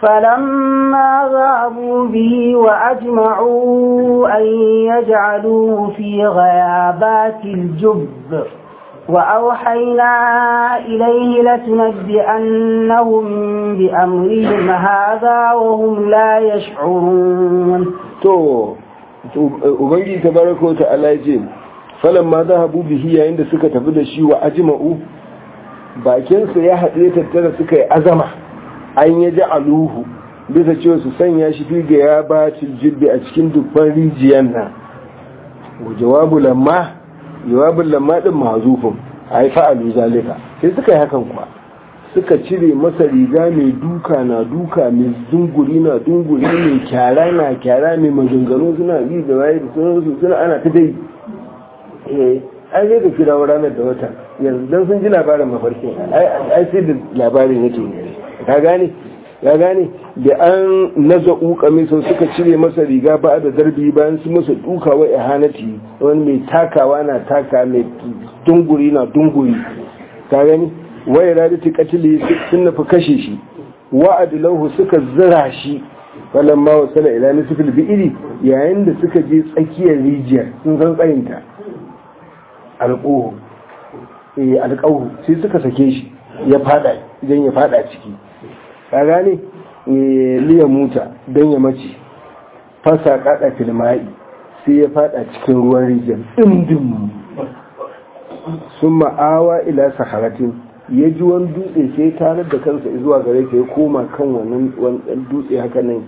به وأجمعوا أن يجعلوه في غيابات الجب وأوحينا إليه لتنبئنهم بأمرهم هذا وهم لا يشعرون ubangiji tabaraka wa ta'ala yace falamma zahabu bihi yayin da suka tafi da shi wa ajma'u bakin su ya haɗe tattara suka yi azama an ya ji aluhu bisa cewa su sanya shi fi ga ya bacin jibbi a cikin dubban rijiyar nan jawabin lamma din mahazufin a yi fa'alu zalika sai suka yi hakan kuwa suka cire masa riga mai duka na duka mai dunguri na dunguri mai kyara na kyara mai maganganu suna yi da waye da sauransu suna ana ta dai an zai ka kira ranar da wata yanzu don sun ji labarin mafarkin ai sai da labarin yake ne ka gane da an naza'u kamiso suka cire masa riga ba da zarbi bayan su masa duka wa ihanati wani mai takawa na taka mai dunguri na dunguri ka gani wa iradati qatli sun nufi kashe shi wa adlahu suka zira shi falamma wasala ila nisfil bi'ri yayin da suka je tsakiyar rijiyar sun san tsayinta alqahu sai suka sake shi ya fada idan ya fada ciki ka gane liya muta don ya mace fasa kada filmai sai ya fada cikin ruwan rijiyar ɗin sun ma'awa ila saharatin ya ji wani dutse sai tarar da kansa zuwa gare ka ya koma kan wannan dutse haka nan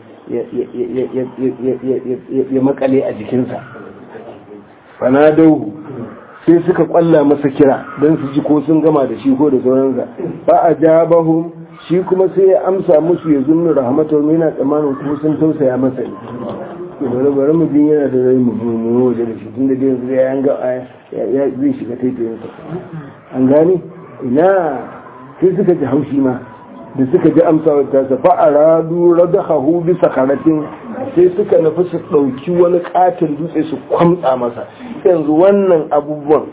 ya makale a jikinsa fanadau sai suka kwalla masa kira don su ji ko sun gama da shi ko da sauransa ba a jabahum shi kuma sai ya amsa musu ya zunnu rahmatar mai na tsammanin kuma sun tausaya masa ne bari mu bin yana da rai mu waje da shi tun da yanzu ya yanga ya zai shiga taitayinsa an gane ina sai suka ji haushi ma da suka ji amsawar tasa fa'aradu radahahu bi sakaratin sai suka nufi su ɗauki wani katin dutse su kwamtsa masa yanzu wannan abubuwan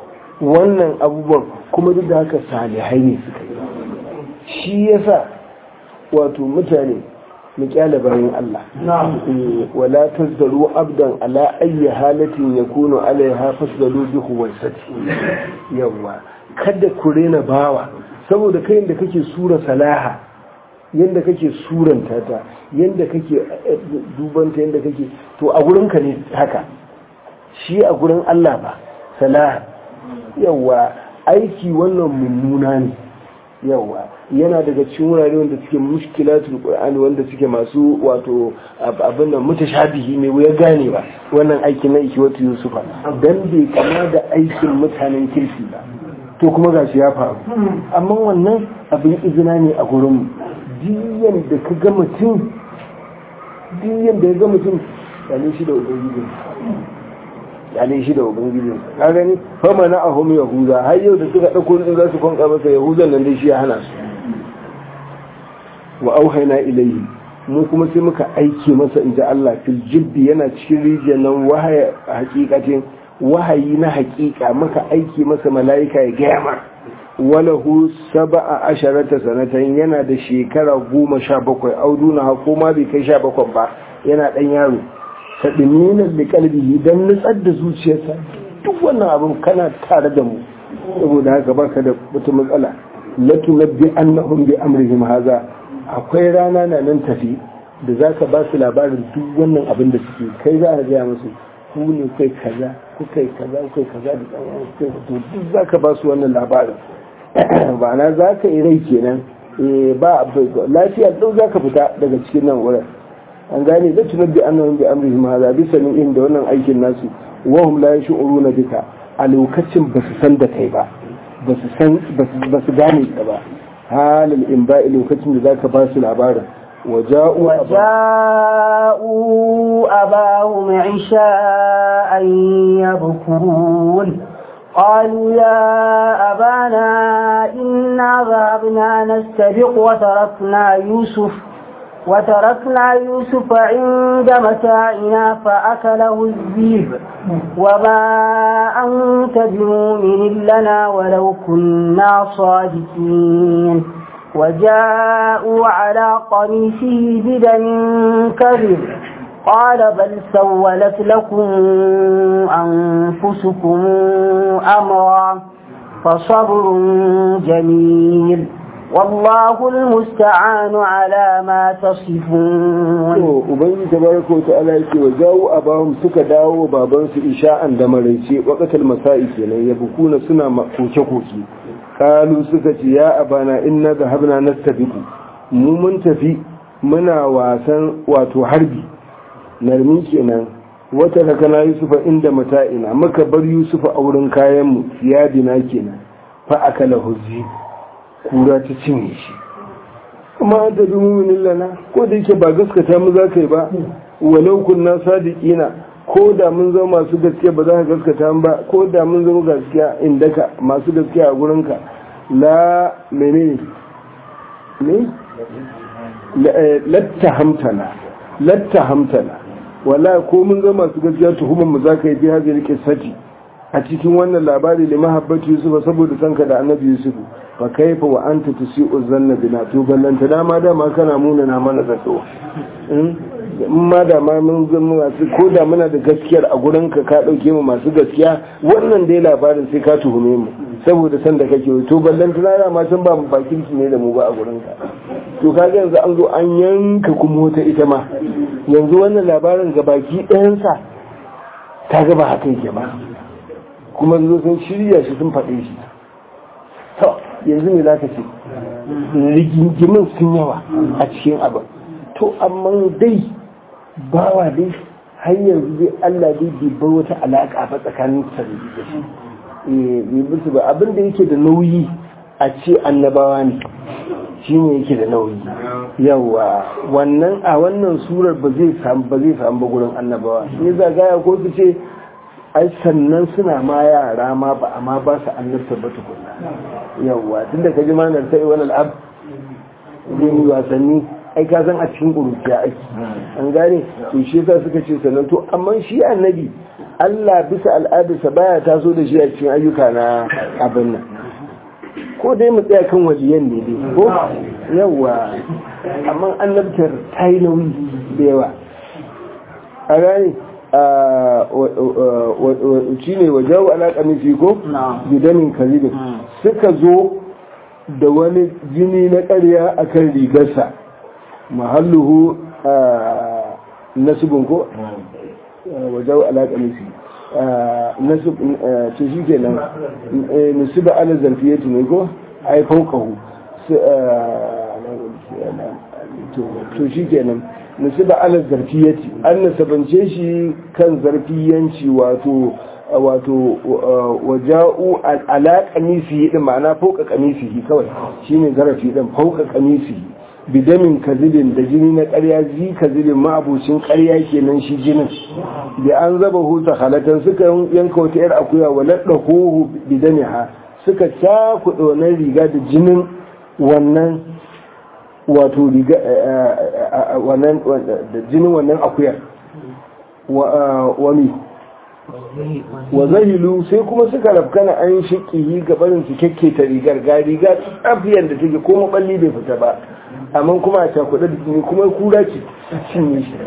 kuma duk da haka salihai ne suka yi shi yasa wato mutane mu kyale bayan Allah wala tazdaru abdan ala ayyi halatin yakunu alaiha fasdalu bi huwaisati yawa kada ku rena bawa saboda kai da kake sura salaha yanda kake suranta ta yanda kake dubanta yanda kake to a gurin ka ne haka shi a gurin Allah ba salaha yawa aiki wannan mummuna ne yawa yana daga cikin wurare wanda suke mushkilatul qur'ani wanda suke masu wato abin da mutashabihi mai wuya gane ba wannan aikin na ikiwatu yusufa dan bai kama da aikin mutanen kirki ba to kuma gashi ya faru amma wannan abin izina ne a gurin diyan da ka ga mutum yana shi da ubangiji ka gani fama na ahum yahuda har yau da suka dauko din za su kwanka masa yahudan nan dai shi ya hana su wa auhayna ilayhi mu kuma sai muka aike masa inda Allah fil jibbi yana cikin rijiyar nan wahaya hakikatin wahayi na hakika muka aike masa mala'ika ya gaya ma walahu 17 sanatan yana da shekara 17 auduna ko ma bai kai 17 ba yana dan yaro tadminan da kalbihi dan nutsar da zuciyarsa duk wannan abin kana tare da mu saboda haka baka da wata matsala la tunabbi annahum bi amrihim hadha akwai rana na nan tafi da za ka ba su labarin duk wannan abin da suke kai za a gaya musu ku ne kai kaza ku kai kaza ku kai kaza da ɗan to duk za ka ba su wannan labarin ba na za ka yi rai kenan ba lafiya ɗau za ka fita daga cikin nan wurin an gane da tunar da annan da amrihim hada bisa min da wannan aikin nasu wahum la yashuruna bika a lokacin ba su san da kai ba ba su gane ka ba halin in ba lokacin da zaka ba su labarin وجاءوا أباهم عشاء يبكون قالوا يا أبانا إنا ذهبنا نستبق وتركنا يوسف عند متاعنا فأكله الذئب وما أنت بمؤمن لنا ولو كنا صادقين وجاءوا على قميصه بدم كذب قال بل سولت لكم أنفسكم أمرا فصبر جميل والله المستعان على ما تصفون. وبنجي تبارك وتعالى وجاءوا أباهم سكا داو بابانس إشاء دمريشي وقت المسائي يبكون سنة كوكي قالوا سكتي يا أبانا إنا ذهبنا نستبق من تفي منا واسن واتو حربي نرمي كنا وتركنا يوسف عند متاعنا مكبر يوسف أورن كايم سيادنا كنا فأكله الذئب kura ta cinye shi kuma an tafi muminin lana ko da yake ba gaskata mu za ka yi ba walau kunna sadiqina ko da mun zama masu gaskiya ba za ka gaskata ba ko da mun zama gaskiya indaka masu gaskiya a gurinka la menene ne lattahamtana wala ko mun zama masu gaskiya tuhumar mu za ka yi bi hazin qissati a cikin wannan labari li mahabbati yusuf saboda sanka da annabi yusuf fa kaifa wa anta tusi'u zanna bina to ballanta dama kana muna na mana zato ma da ma mun zama masu ko da muna da gaskiyar a gurin ka dauke mu masu gaskiya wannan dai labarin sai ka tuhume mu saboda san da kake to ballanta dama ma san ba mu bakin ne da mu ba a gurin ka to kaga yanzu an zo an yanka kuma wata ita ma yanzu wannan labarin ga baki ɗayan sa kaga ba haka yake ba kuma zo sun shirya shi sun faɗe shi to yanzu me za ka ce rigingimin sun yawa a cikin abin to amma dai bawa dai har yanzu dai Allah dai bai bar wata alaƙa ba tsakanin sarari da shi bai bisu ba abin da yake da nauyi a ce annabawa ne shi ne yake da nauyi yawa wannan a wannan surar ba zai samu ba gurin annabawa ne zagaya ko su ce ai sannan suna ma yara ma ba amma ba su annabta ba tukunna yawa tunda ka ji manar sai wani al'ab zai yi wasanni ai ka san a cikin ƙuruciya ake an gane to shi yasa suka ce sannan to amma shi annabi Allah bisa al'adarsa baya taso da shi a cikin ayyuka na abin nan ko dai mu tsaya kan wajiyan ne dai ko yawa amma annabtar ta yi nauyi da yawa a gane shi ne wajawo alaƙa fi ko gidanin kalibin suka zo da wani jini na ƙarya a kan rigarsa mahalluhu nasibin ko wajawo alaƙa fi ce shi ke nan nasiba ala zarfiyatu ne ko haifan kahu to shi ke nan nasiba ala zarfiyati an nasabance shi kan zarfiyanci wato waja'u ala qamisihi din ma'ana fauka qamisihi kawai shine zarafi din fauka qamisihi bidamin kazibin da jini na ƙarya zi kazibin ma'abucin ƙarya kenan shi jinin da an zaba huta halatan suka yanka wata yar akuya wa laddahu bidamiha suka cakuɗa wannan riga da jinin wannan wato riga wannan da jinin wannan akuyar wa zahilu sai kuma suka rafkana an shiƙi gabanin su kekketa rigar ga riga tsafiyar da take ko maballi bai fita ba amma kuma a cakuɗa da jini kuma kura ce cinye shi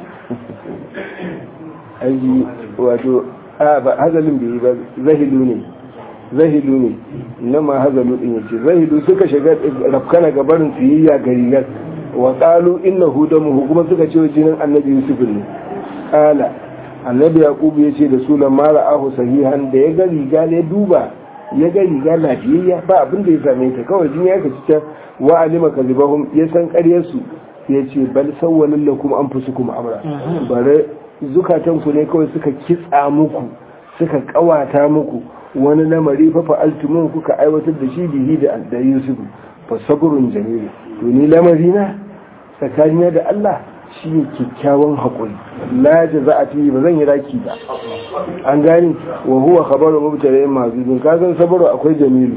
aji wato ba hazalin bai yi ba zahilu ne na ma hazalu din yace zahilu suka shiga rafkana gabarin su yi ya ga rigar wa qalu innahu damuhu kuma suka ce jinin annabi yusuf ne qala annabi yaqub ya ce da su lamma ra'ahu sahihan da ya ga riga ne duba ya ga riga lafiyayya ba abin da ya same ta kawai jini ya kaci ta wa alima kadibahum ya san ƙaryar su ya ce bal sawwalin lakum anfusukum amra bare zukatan ku ne kawai suka kitsa muku suka kawata muku wani lamari fa fa'altumun kuka aiwatar da shi bihi da Yusuf fa sabrun jamil to ni lamari na tsakanina da Allah shi ne kyakkyawan haƙuri la jaza'ati ba zan yi raki ba an gani wa huwa khabaru mubtada'in mazidun ka san sabaro akwai jamilu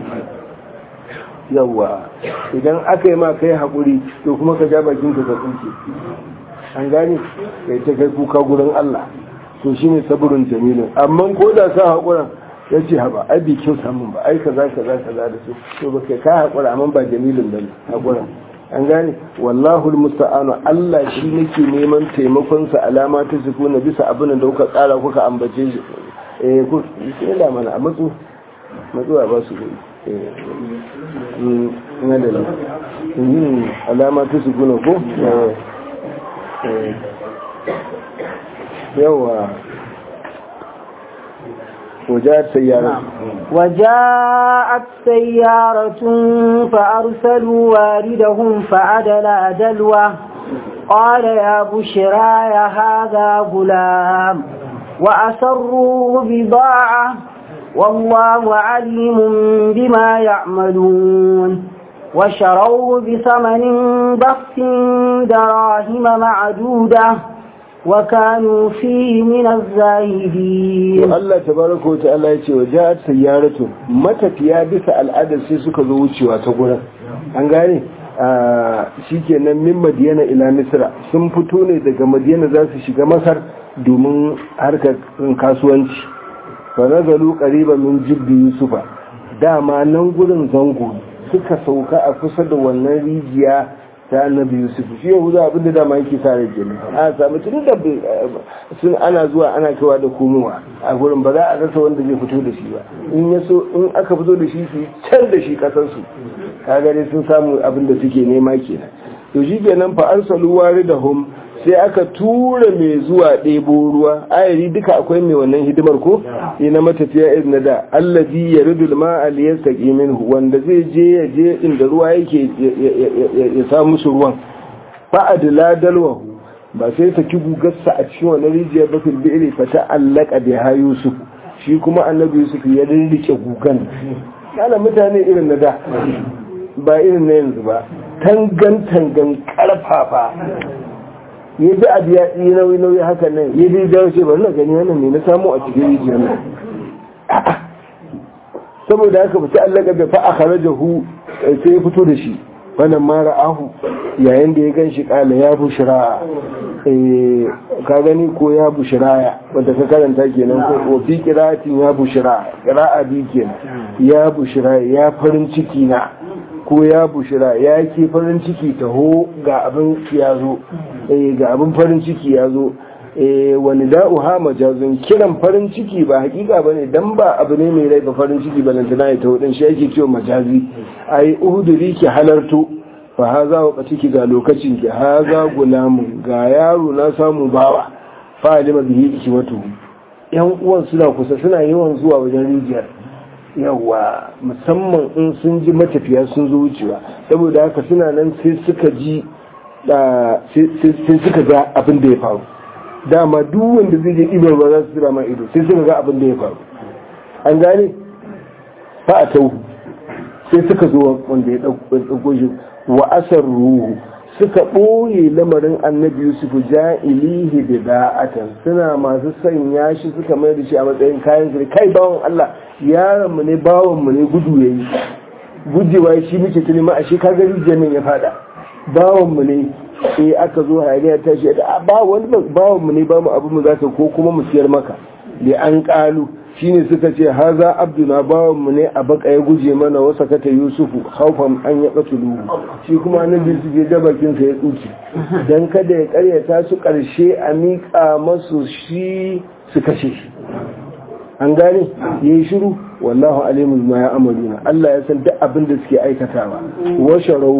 yawa idan aka yi ma kai haƙuri to kuma ka ja bakin ka tsinke an gani kai ta kai kuka gurin Allah to shine sabrun jamilun amma ko da sa haƙuran ya ce haɓa ai bi kyau samun ba ai kaza da su to ba kai ka haƙura amma ba jamilun ba ne haƙuran an gane wallahu musta'anu Allah shi nake neman taimakon sa alama ta suku na bisa abin da kuka tsara kuka ambace shi ku sai da mana a matsuwa ba su ina da alama ta suku na ko yawa وجاءت سيارة فأرسلوا واردهم فعدل دلوه قال يا بشراي هذا غلام وأسروه بضاعة والله عليم بما يعملون وشروه بثمن بخس دراهم معدودة وكانوا فيه من الزاهدين الله تبارك وتعالى yace waja'at sayyaratu matafiya bisa al'adar sai suka zo wucewa ta gurin an gane shikenan min Madiyana ila Misra sun fito ne daga Madiyana za su shiga Masar domin harkar kasuwanci fa nazalu qariban min jibbi Yusufa dama nan gurin zango suka sauka a kusa da wannan rijiya ta annabi Yusuf shi Yahuda abinda dama yake sa rage ne a samu tun da sun ana zuwa ana kaiwa da komowa a gurin ba za a rasa wanda zai fito da shi ba in ya so in aka fito da shi su can da shi kasar su kaga dai sun samu abinda suke nema kenan to shi kenan fa arsalu waridahum sai aka tura mai zuwa ɗebo ruwa ayari duka akwai mai wannan hidimar ko ina matafiya irin da allazi yaridul ma'a liyastaqi minhu wanda zai je inda ruwa yake ya samu su ruwan fa adla dalwahu ba sai ta kigu gassa a cikin wannan rijiyar ba fil bi'ri fa ta'allaka biha Yusuf shi kuma annabi Yusuf ya rike gugan kana mutane irin na da ba irin na yanzu ba tangan karfafa ya ji abu ya ɗi nauyi haka nan ya ji jawo ce bari na gani wannan ne na samu a cikin rijiyar nan saboda haka fita Allah ga fa a kharajahu sai ya fito da shi wannan ma ra'ahu yayin da ya gan shi kala ya bushra ka gani ko ya bushraya wanda ka karanta kenan ko fi qira'atin ya bushra qira'a bi kenan ya bushra ya farin ciki na ko ya bushira ya ke farin ciki taho ga abin ya zo ga abin farin ciki ya zo wani da'uha majazun kiran farin ciki ba hakika bane dan ba abu ne mai rai ba farin ciki balantana ya taho din shi yake cewa majazi ai uhuduri ki halarto fa haza waqtiki ga lokacin ki haza gulamun ga yaro na samu bawa fa alima bihi ikimatu yan uwan suna kusa suna yawan zuwa wajen rijiyar yawa musamman in sun ji matafiya sun zo wucewa saboda haka suna nan sai suka ji sai suka ga abin da ya faru dama duk wanda zai je ɗibar ba za su tsira ma ido sai suka ga abin da ya faru an gane fa a tauhu sai suka zo wanda ya ɗauko shi wa asar ruhu suka ɓoye lamarin annabi Yusuf ja'ilihi bi da'atan suna masu sanya shi suka mai da shi a matsayin kayan su kai bawon Allah yaron mu ne bawon mu ne gudu yayi gujewa shi muke tuni ma ashe kaga rijiyar ya fada bawon mu ne aka zo hayaniya ta shi da ba wani bawon mu ne ba mu abu mu zaka ko kuma mu siyar maka da an kalu shine suka ce haza abduna bawan mu ne a baka ya guje mana wasa kata Yusufu haufan an ya katulu shi kuma annabi su je dabakin sa ya tsuke dan kada ya karyata su karshe a miƙa masu shi su kashe shi an gane yayi shiru wallahu alimul ma ya'maluna Allah ya san duk abin da suke aikatawa wa sharuhu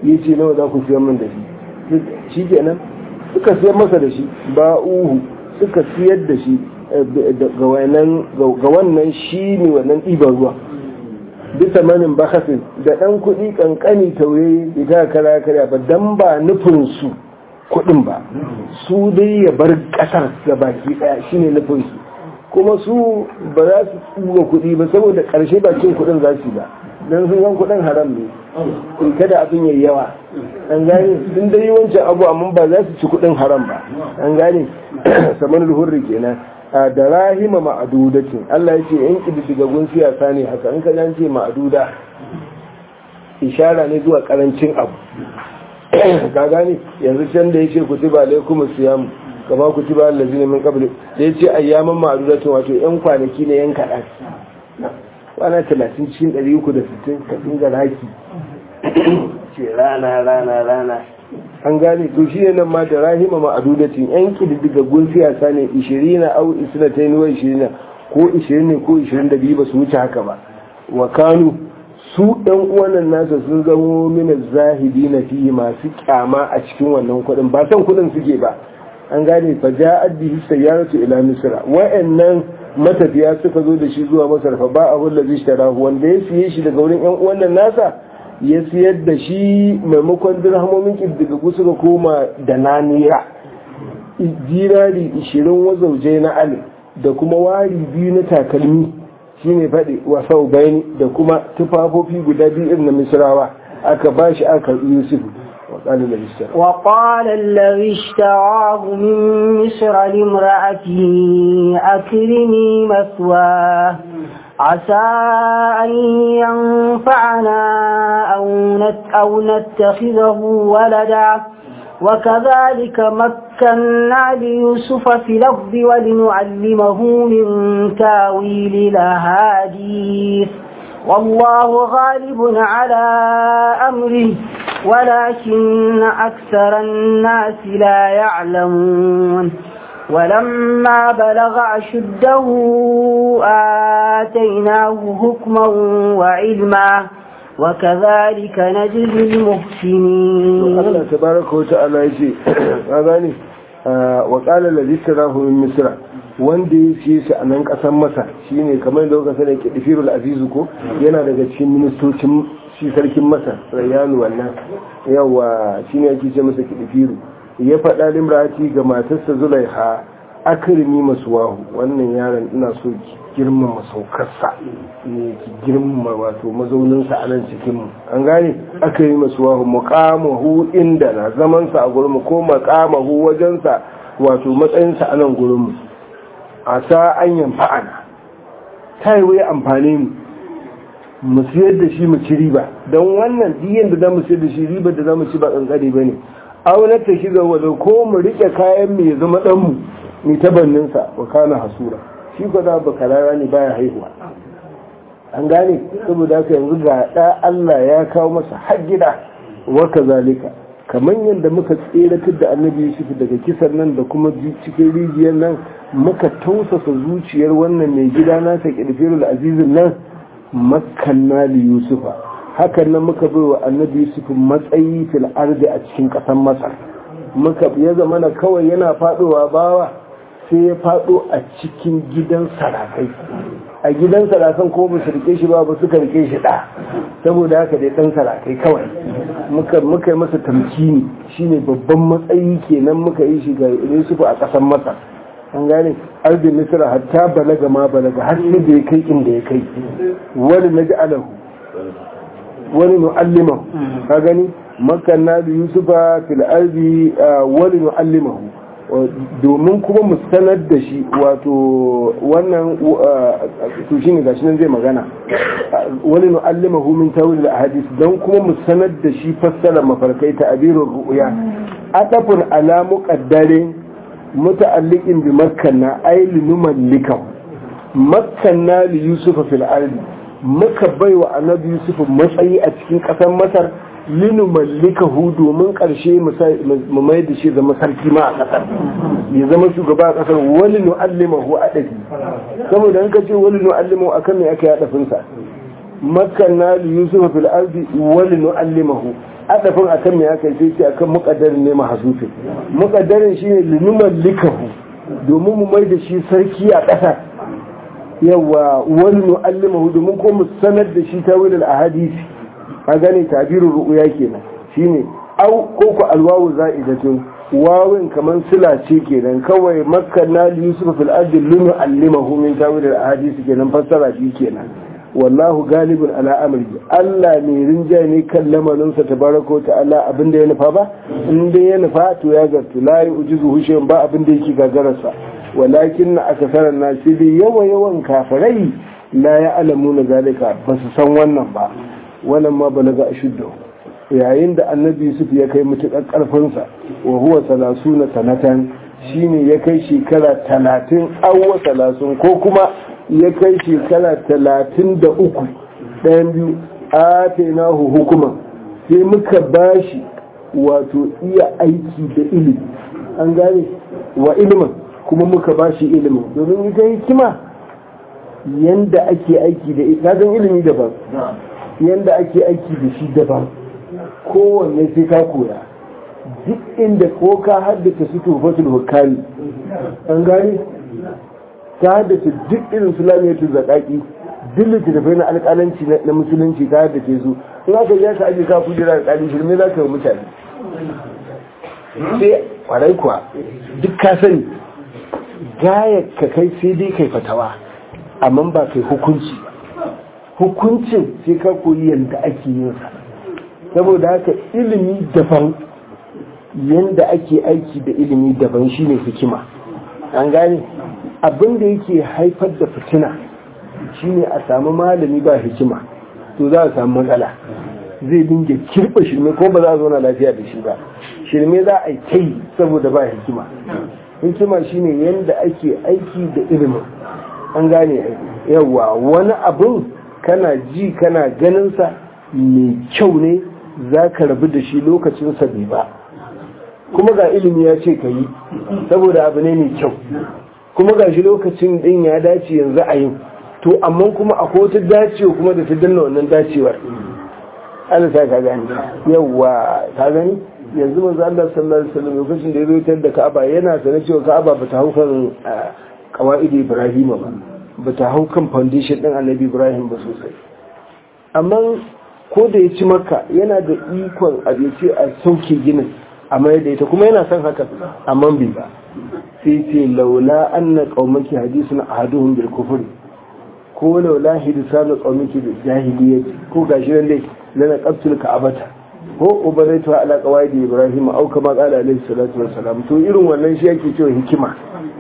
yace nawa za ku siyar min da shi shikenan suka siyar masa da shi ba'uhu suka siyar da shi ga wannan shi ne wannan ɗiban ruwa bisa manin bakasin da ɗan kuɗi ƙanƙani tauye ita kara karya ba dan ba nufinsu kuɗin ba su dai ya bar ƙasar da baki ɗaya shi ne nufinsu kuma su ba za su tsuga kuɗi ba saboda ƙarshe bakin kuɗin za su ba don sun yan kuɗin haram ne in kada abin yayi yawa an gane sun dai wancan abu amma ba za su ci kuɗin haram ba an gane samanul hurri kenan da rahima ma'adudatin Allah ya ce yan kididdigagun siyasa ne haka in ka ce ma'aduda ishara ne zuwa karancin abu ka gane yanzu can da yace kutiba alaikum siyam kama kutiba allazina min qabl da yace ayyaman ma'adudatin wato yan kwanaki ne yan kadan kwana 30 cikin 360 ka dinga raki ce rana an gane to shi ne nan ma da rahima ma'adudatin yan kididdigagun siyasa ne 20 au 22 wa 20 ko 20 ne ko 22 ba su wuce haka ba wa kanu su ɗan uwanan nasa sun zamo mina zahidi na fiye masu kyama a cikin wannan kuɗin ba san kuɗin suke ba an gane fa ja'ad bihi sayyaratu ila misra wa'annan matafiya suka zo da shi zuwa masar fa ba abu da zishtarahu wanda ya siye shi daga wurin yan uwanan nasa ya siyar da shi maimakon dirhamomin kiddigagu suka koma da nanira dinari 20 wazauje na ali da kuma wari biyu na takalmi shine faɗi wa sau bayani da kuma tufafofi guda biyu irin na misrawa aka bashi aka yusuf وقال الذي اشتراه من مصر لامرأته أكرمي مثواه عسى أن ينفعنا أو نتخذه ولدا وكذلك مكنا ليوسف في الأرض ولنعلمه من تاويل الأحاديث والله غالب على أمره ولكن أكثر الناس لا يعلمون ولما بلغ أشده آتيناه حكما وعلما وكذلك نجزي المحسنين. الله تبارك وتعالى يجي أغاني وقال الذي اشتراه من مصر wanda ya siye shi a nan kasan masa shine kamar da kuka sani Kidifirul Azizu ko yana daga cikin ministocin shi sarkin masa Rayyanu wannan yawa shine yake ce masa Kidifiru ya faɗa limrati ga matarsa Zulaiha akrimi maswahu wannan yaron ina so ki girmama saukarsa ne ki girmama wato mazaunin sa a nan cikin mu an gane akrimi maswahu muqamahu inda na zaman sa a gurin mu ko maqamahu wajen sa wato matsayin sa a nan gurin mu asa an yanfa'ana ta yi wai amfani mu siyar da shi mu ci riba don wannan diyan da za mu siyar da shi riba da za mu ci ba kankare ba ne aunar ta shiga wadda ko mu rike kayan mu ya zama ɗanmu mai tabanninsa wa kana hasura shi ko za ba karara ne baya haihuwa an gane saboda haka yanzu ga ɗa Allah ya kawo masa har gida wa kazalika kamar yadda muka tseratar da annabi Yusuf daga kisan nan da kuma cikin rijiyar nan muka tausasa zuciyar wannan mai gida nasa Kidifirul Azizin nan makanna li Yusufa hakan nan muka bai wa annabi Yusuf matsayi fil ardi a cikin ƙasar Masar muka ya zama na kawai yana faɗowa bawa sai ya faɗo a cikin gidan sarakai a gidan sarakan ko ba su rike shi ba suka rike shi da saboda haka dai dan sarakai kawai muka yi masa tamkini shine babban matsayi kenan muka yi shi ga Yusuf a ƙasar Masar an gane arzi misra hatta balaga ma balaga har sai da ya kai inda ya kai wani naj'alahu wani nu'allimahu ka gani makanna da Yusufa fil ardi wani nu'allimahu domin kuma mu sanar da shi wato wannan to shine gashi nan zai magana wani nu'allimahu min tawil al-ahadith don kuma mu sanar da shi fassara mafarkai ta abirur ru'ya adafun ala muqaddarin muta'alliqin bi makkanna ay linumallika makkanna li yusufa fil ardi muka baiwa annabi yusuf matsayi a cikin kasar masar linumallikahu domin karshe mu mai da shi zama sarki ma a kasar ya zama shugaba a kasar wani nu'allimahu adabi saboda an kace wani nu'allimahu akan me aka yada finsa makkanna li yusufa fil ardi wani nu'allimahu adafin akan me aka sai ce akan muqaddarin ne mahzufin muqaddarin shine linumallikahu domin mu mai da shi sarki a ƙasa yawa wani nu'allimahu domin ko mu sanar da shi tawil al-ahadisi a gane tabirul ru'ya kenan shine au ko ku alwawu za'idatun wawin kaman sila ce kenan kawai makkanna li yusuf fil ardi nu'allimahu min tawil al-ahadisi kenan fassara shi kenan wallahu galibun ala amri Allah ne rinjaye ne kan lamarin sa tabaraka ta'ala abinda ya nufa ba in dai ya nufa to ya gartu la yujizu hushin ba abinda yake gagararsa walakin akasaran nasi bi yawan kafirai la ya'lamuna zalika ba su san wannan ba wannan ma balaga ashuddu yayin da annabi Yusuf ya kai mutukar karfin sa wa huwa 30 sanatan shine ya kai shekara 30 awwa 30 ko kuma ya kai shekara 33 ɗayan biyu atainahu hukuma sai muka bashi wato iya aiki da ilimi an gane wa ilimin kuma muka bashi ilimin domin ita hikima yanda ake aiki da ita don ilimi daban yanda ake aiki da shi daban kowanne sai ka koya duk inda ko ka haddace su tufatul hukami an gane ta haddace duk irin sulamiyatul zakaki duk littattafai na alƙalanci na musulunci ta haddace su in aka yi ka aje ka kujera alƙali shirme za ka yi mutane sai kwarai kuwa duk ka sani gaya ka kai sai dai kai fatawa amma ba kai hukunci ba hukuncin sai ka koyi yadda ake yin sa saboda haka ilimi daban yadda ake aiki da ilimi daban shine hikima an gane abin da yake haifar da fitina shine a samu malami ba hikima to za a samu matsala zai dinga kirɓa shirme ko ba za a zauna lafiya da shi ba shirme za a yi kai saboda ba hikima hikima shine yadda ake aiki da ilimin an gane yawa wani abin kana ji kana ganinsa mai kyau ne za ka rabu da shi lokacinsa bai ba kuma ga ilimi ya ce ka yi saboda abu ne mai kyau kuma ga shi lokacin din ya dace yanzu a yi to amma kuma akwai wata dacewa kuma da ta danna wannan dacewar Allah ta ka gani yawa ka gani yanzu manzo Allah sallallahu alaihi wasallam lokacin da ya zo da Ka'aba yana sanar cewa Ka'aba bata hau kan qawaidi Ibrahim ba bata hau kan foundation din Annabi Ibrahim ba sosai amma ko da ya ci Makka yana da ikon a ce a sauke ginin amma da ita kuma yana son haka amma bai ba sai ce laula anna qaumaki hadithun ahaduhum bil kufri ko laula hidisanu qaumaki bil jahiliyyah ko gashi nan dai lana qabtul ka'abata ko ubaraitu ala qawaidi ibrahim au kama qala alayhi salatu wassalam to irin wannan shi yake cewa hikima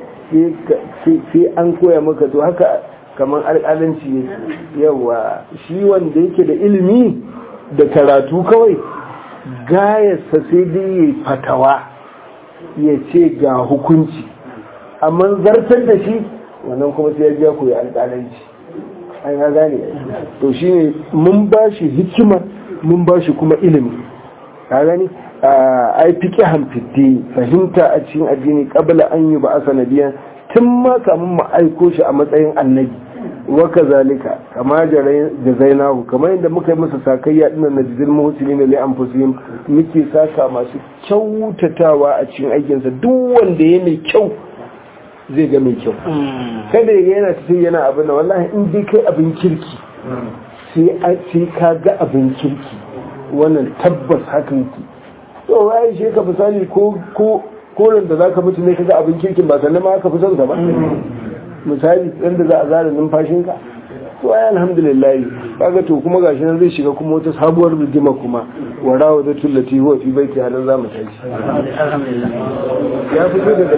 sai an koya maka to haka kamar alƙalanci ne yawa shi wanda yake da ilimi da karatu kawai gayarsa sai dai ya fatawa ya ce ga hukunci amma zartar da shi wannan kuma sai ya biya koyi alƙalanci an ya gane to shi ne mun ba shi hikima mun ba shi kuma ilimi ka gani ai fiƙe hamfiddi fahimta a cikin addini ƙabla an yi ba a sanadiyan tun ma kamun mu aiko shi a matsayin annabi wa kazalika kama jazainahu kamar yadda muka yi masa sakayya dinnan najzil muhsinin li anfusihim muke saka masu kyautatawa a cikin aikinsa duk wanda ya mai kyau zai ga mai kyau kada ya yana tafi yana abin da wallahi in dai kai abin kirki sai ka ga abin kirki wannan tabbas hakan ki to wai shi ka misali ko da zaka mutu ne ka ga abin kirkin ba sannan ma ka fi son sa ba misali inda za a zara numfashinka to ai alhamdulillah kaga to kuma gashi nan zai shiga kuma wata sabuwar rigima kuma warawa da tullati huwa fi baiti halin zamu tashi alhamdulillah ya fito daga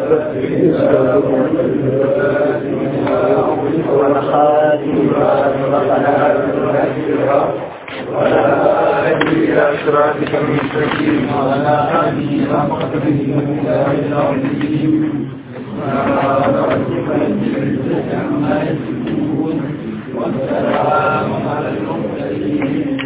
ولا أدري إلى أشرافك المستقيم ولا أدري إلى مقتله من الله العظيم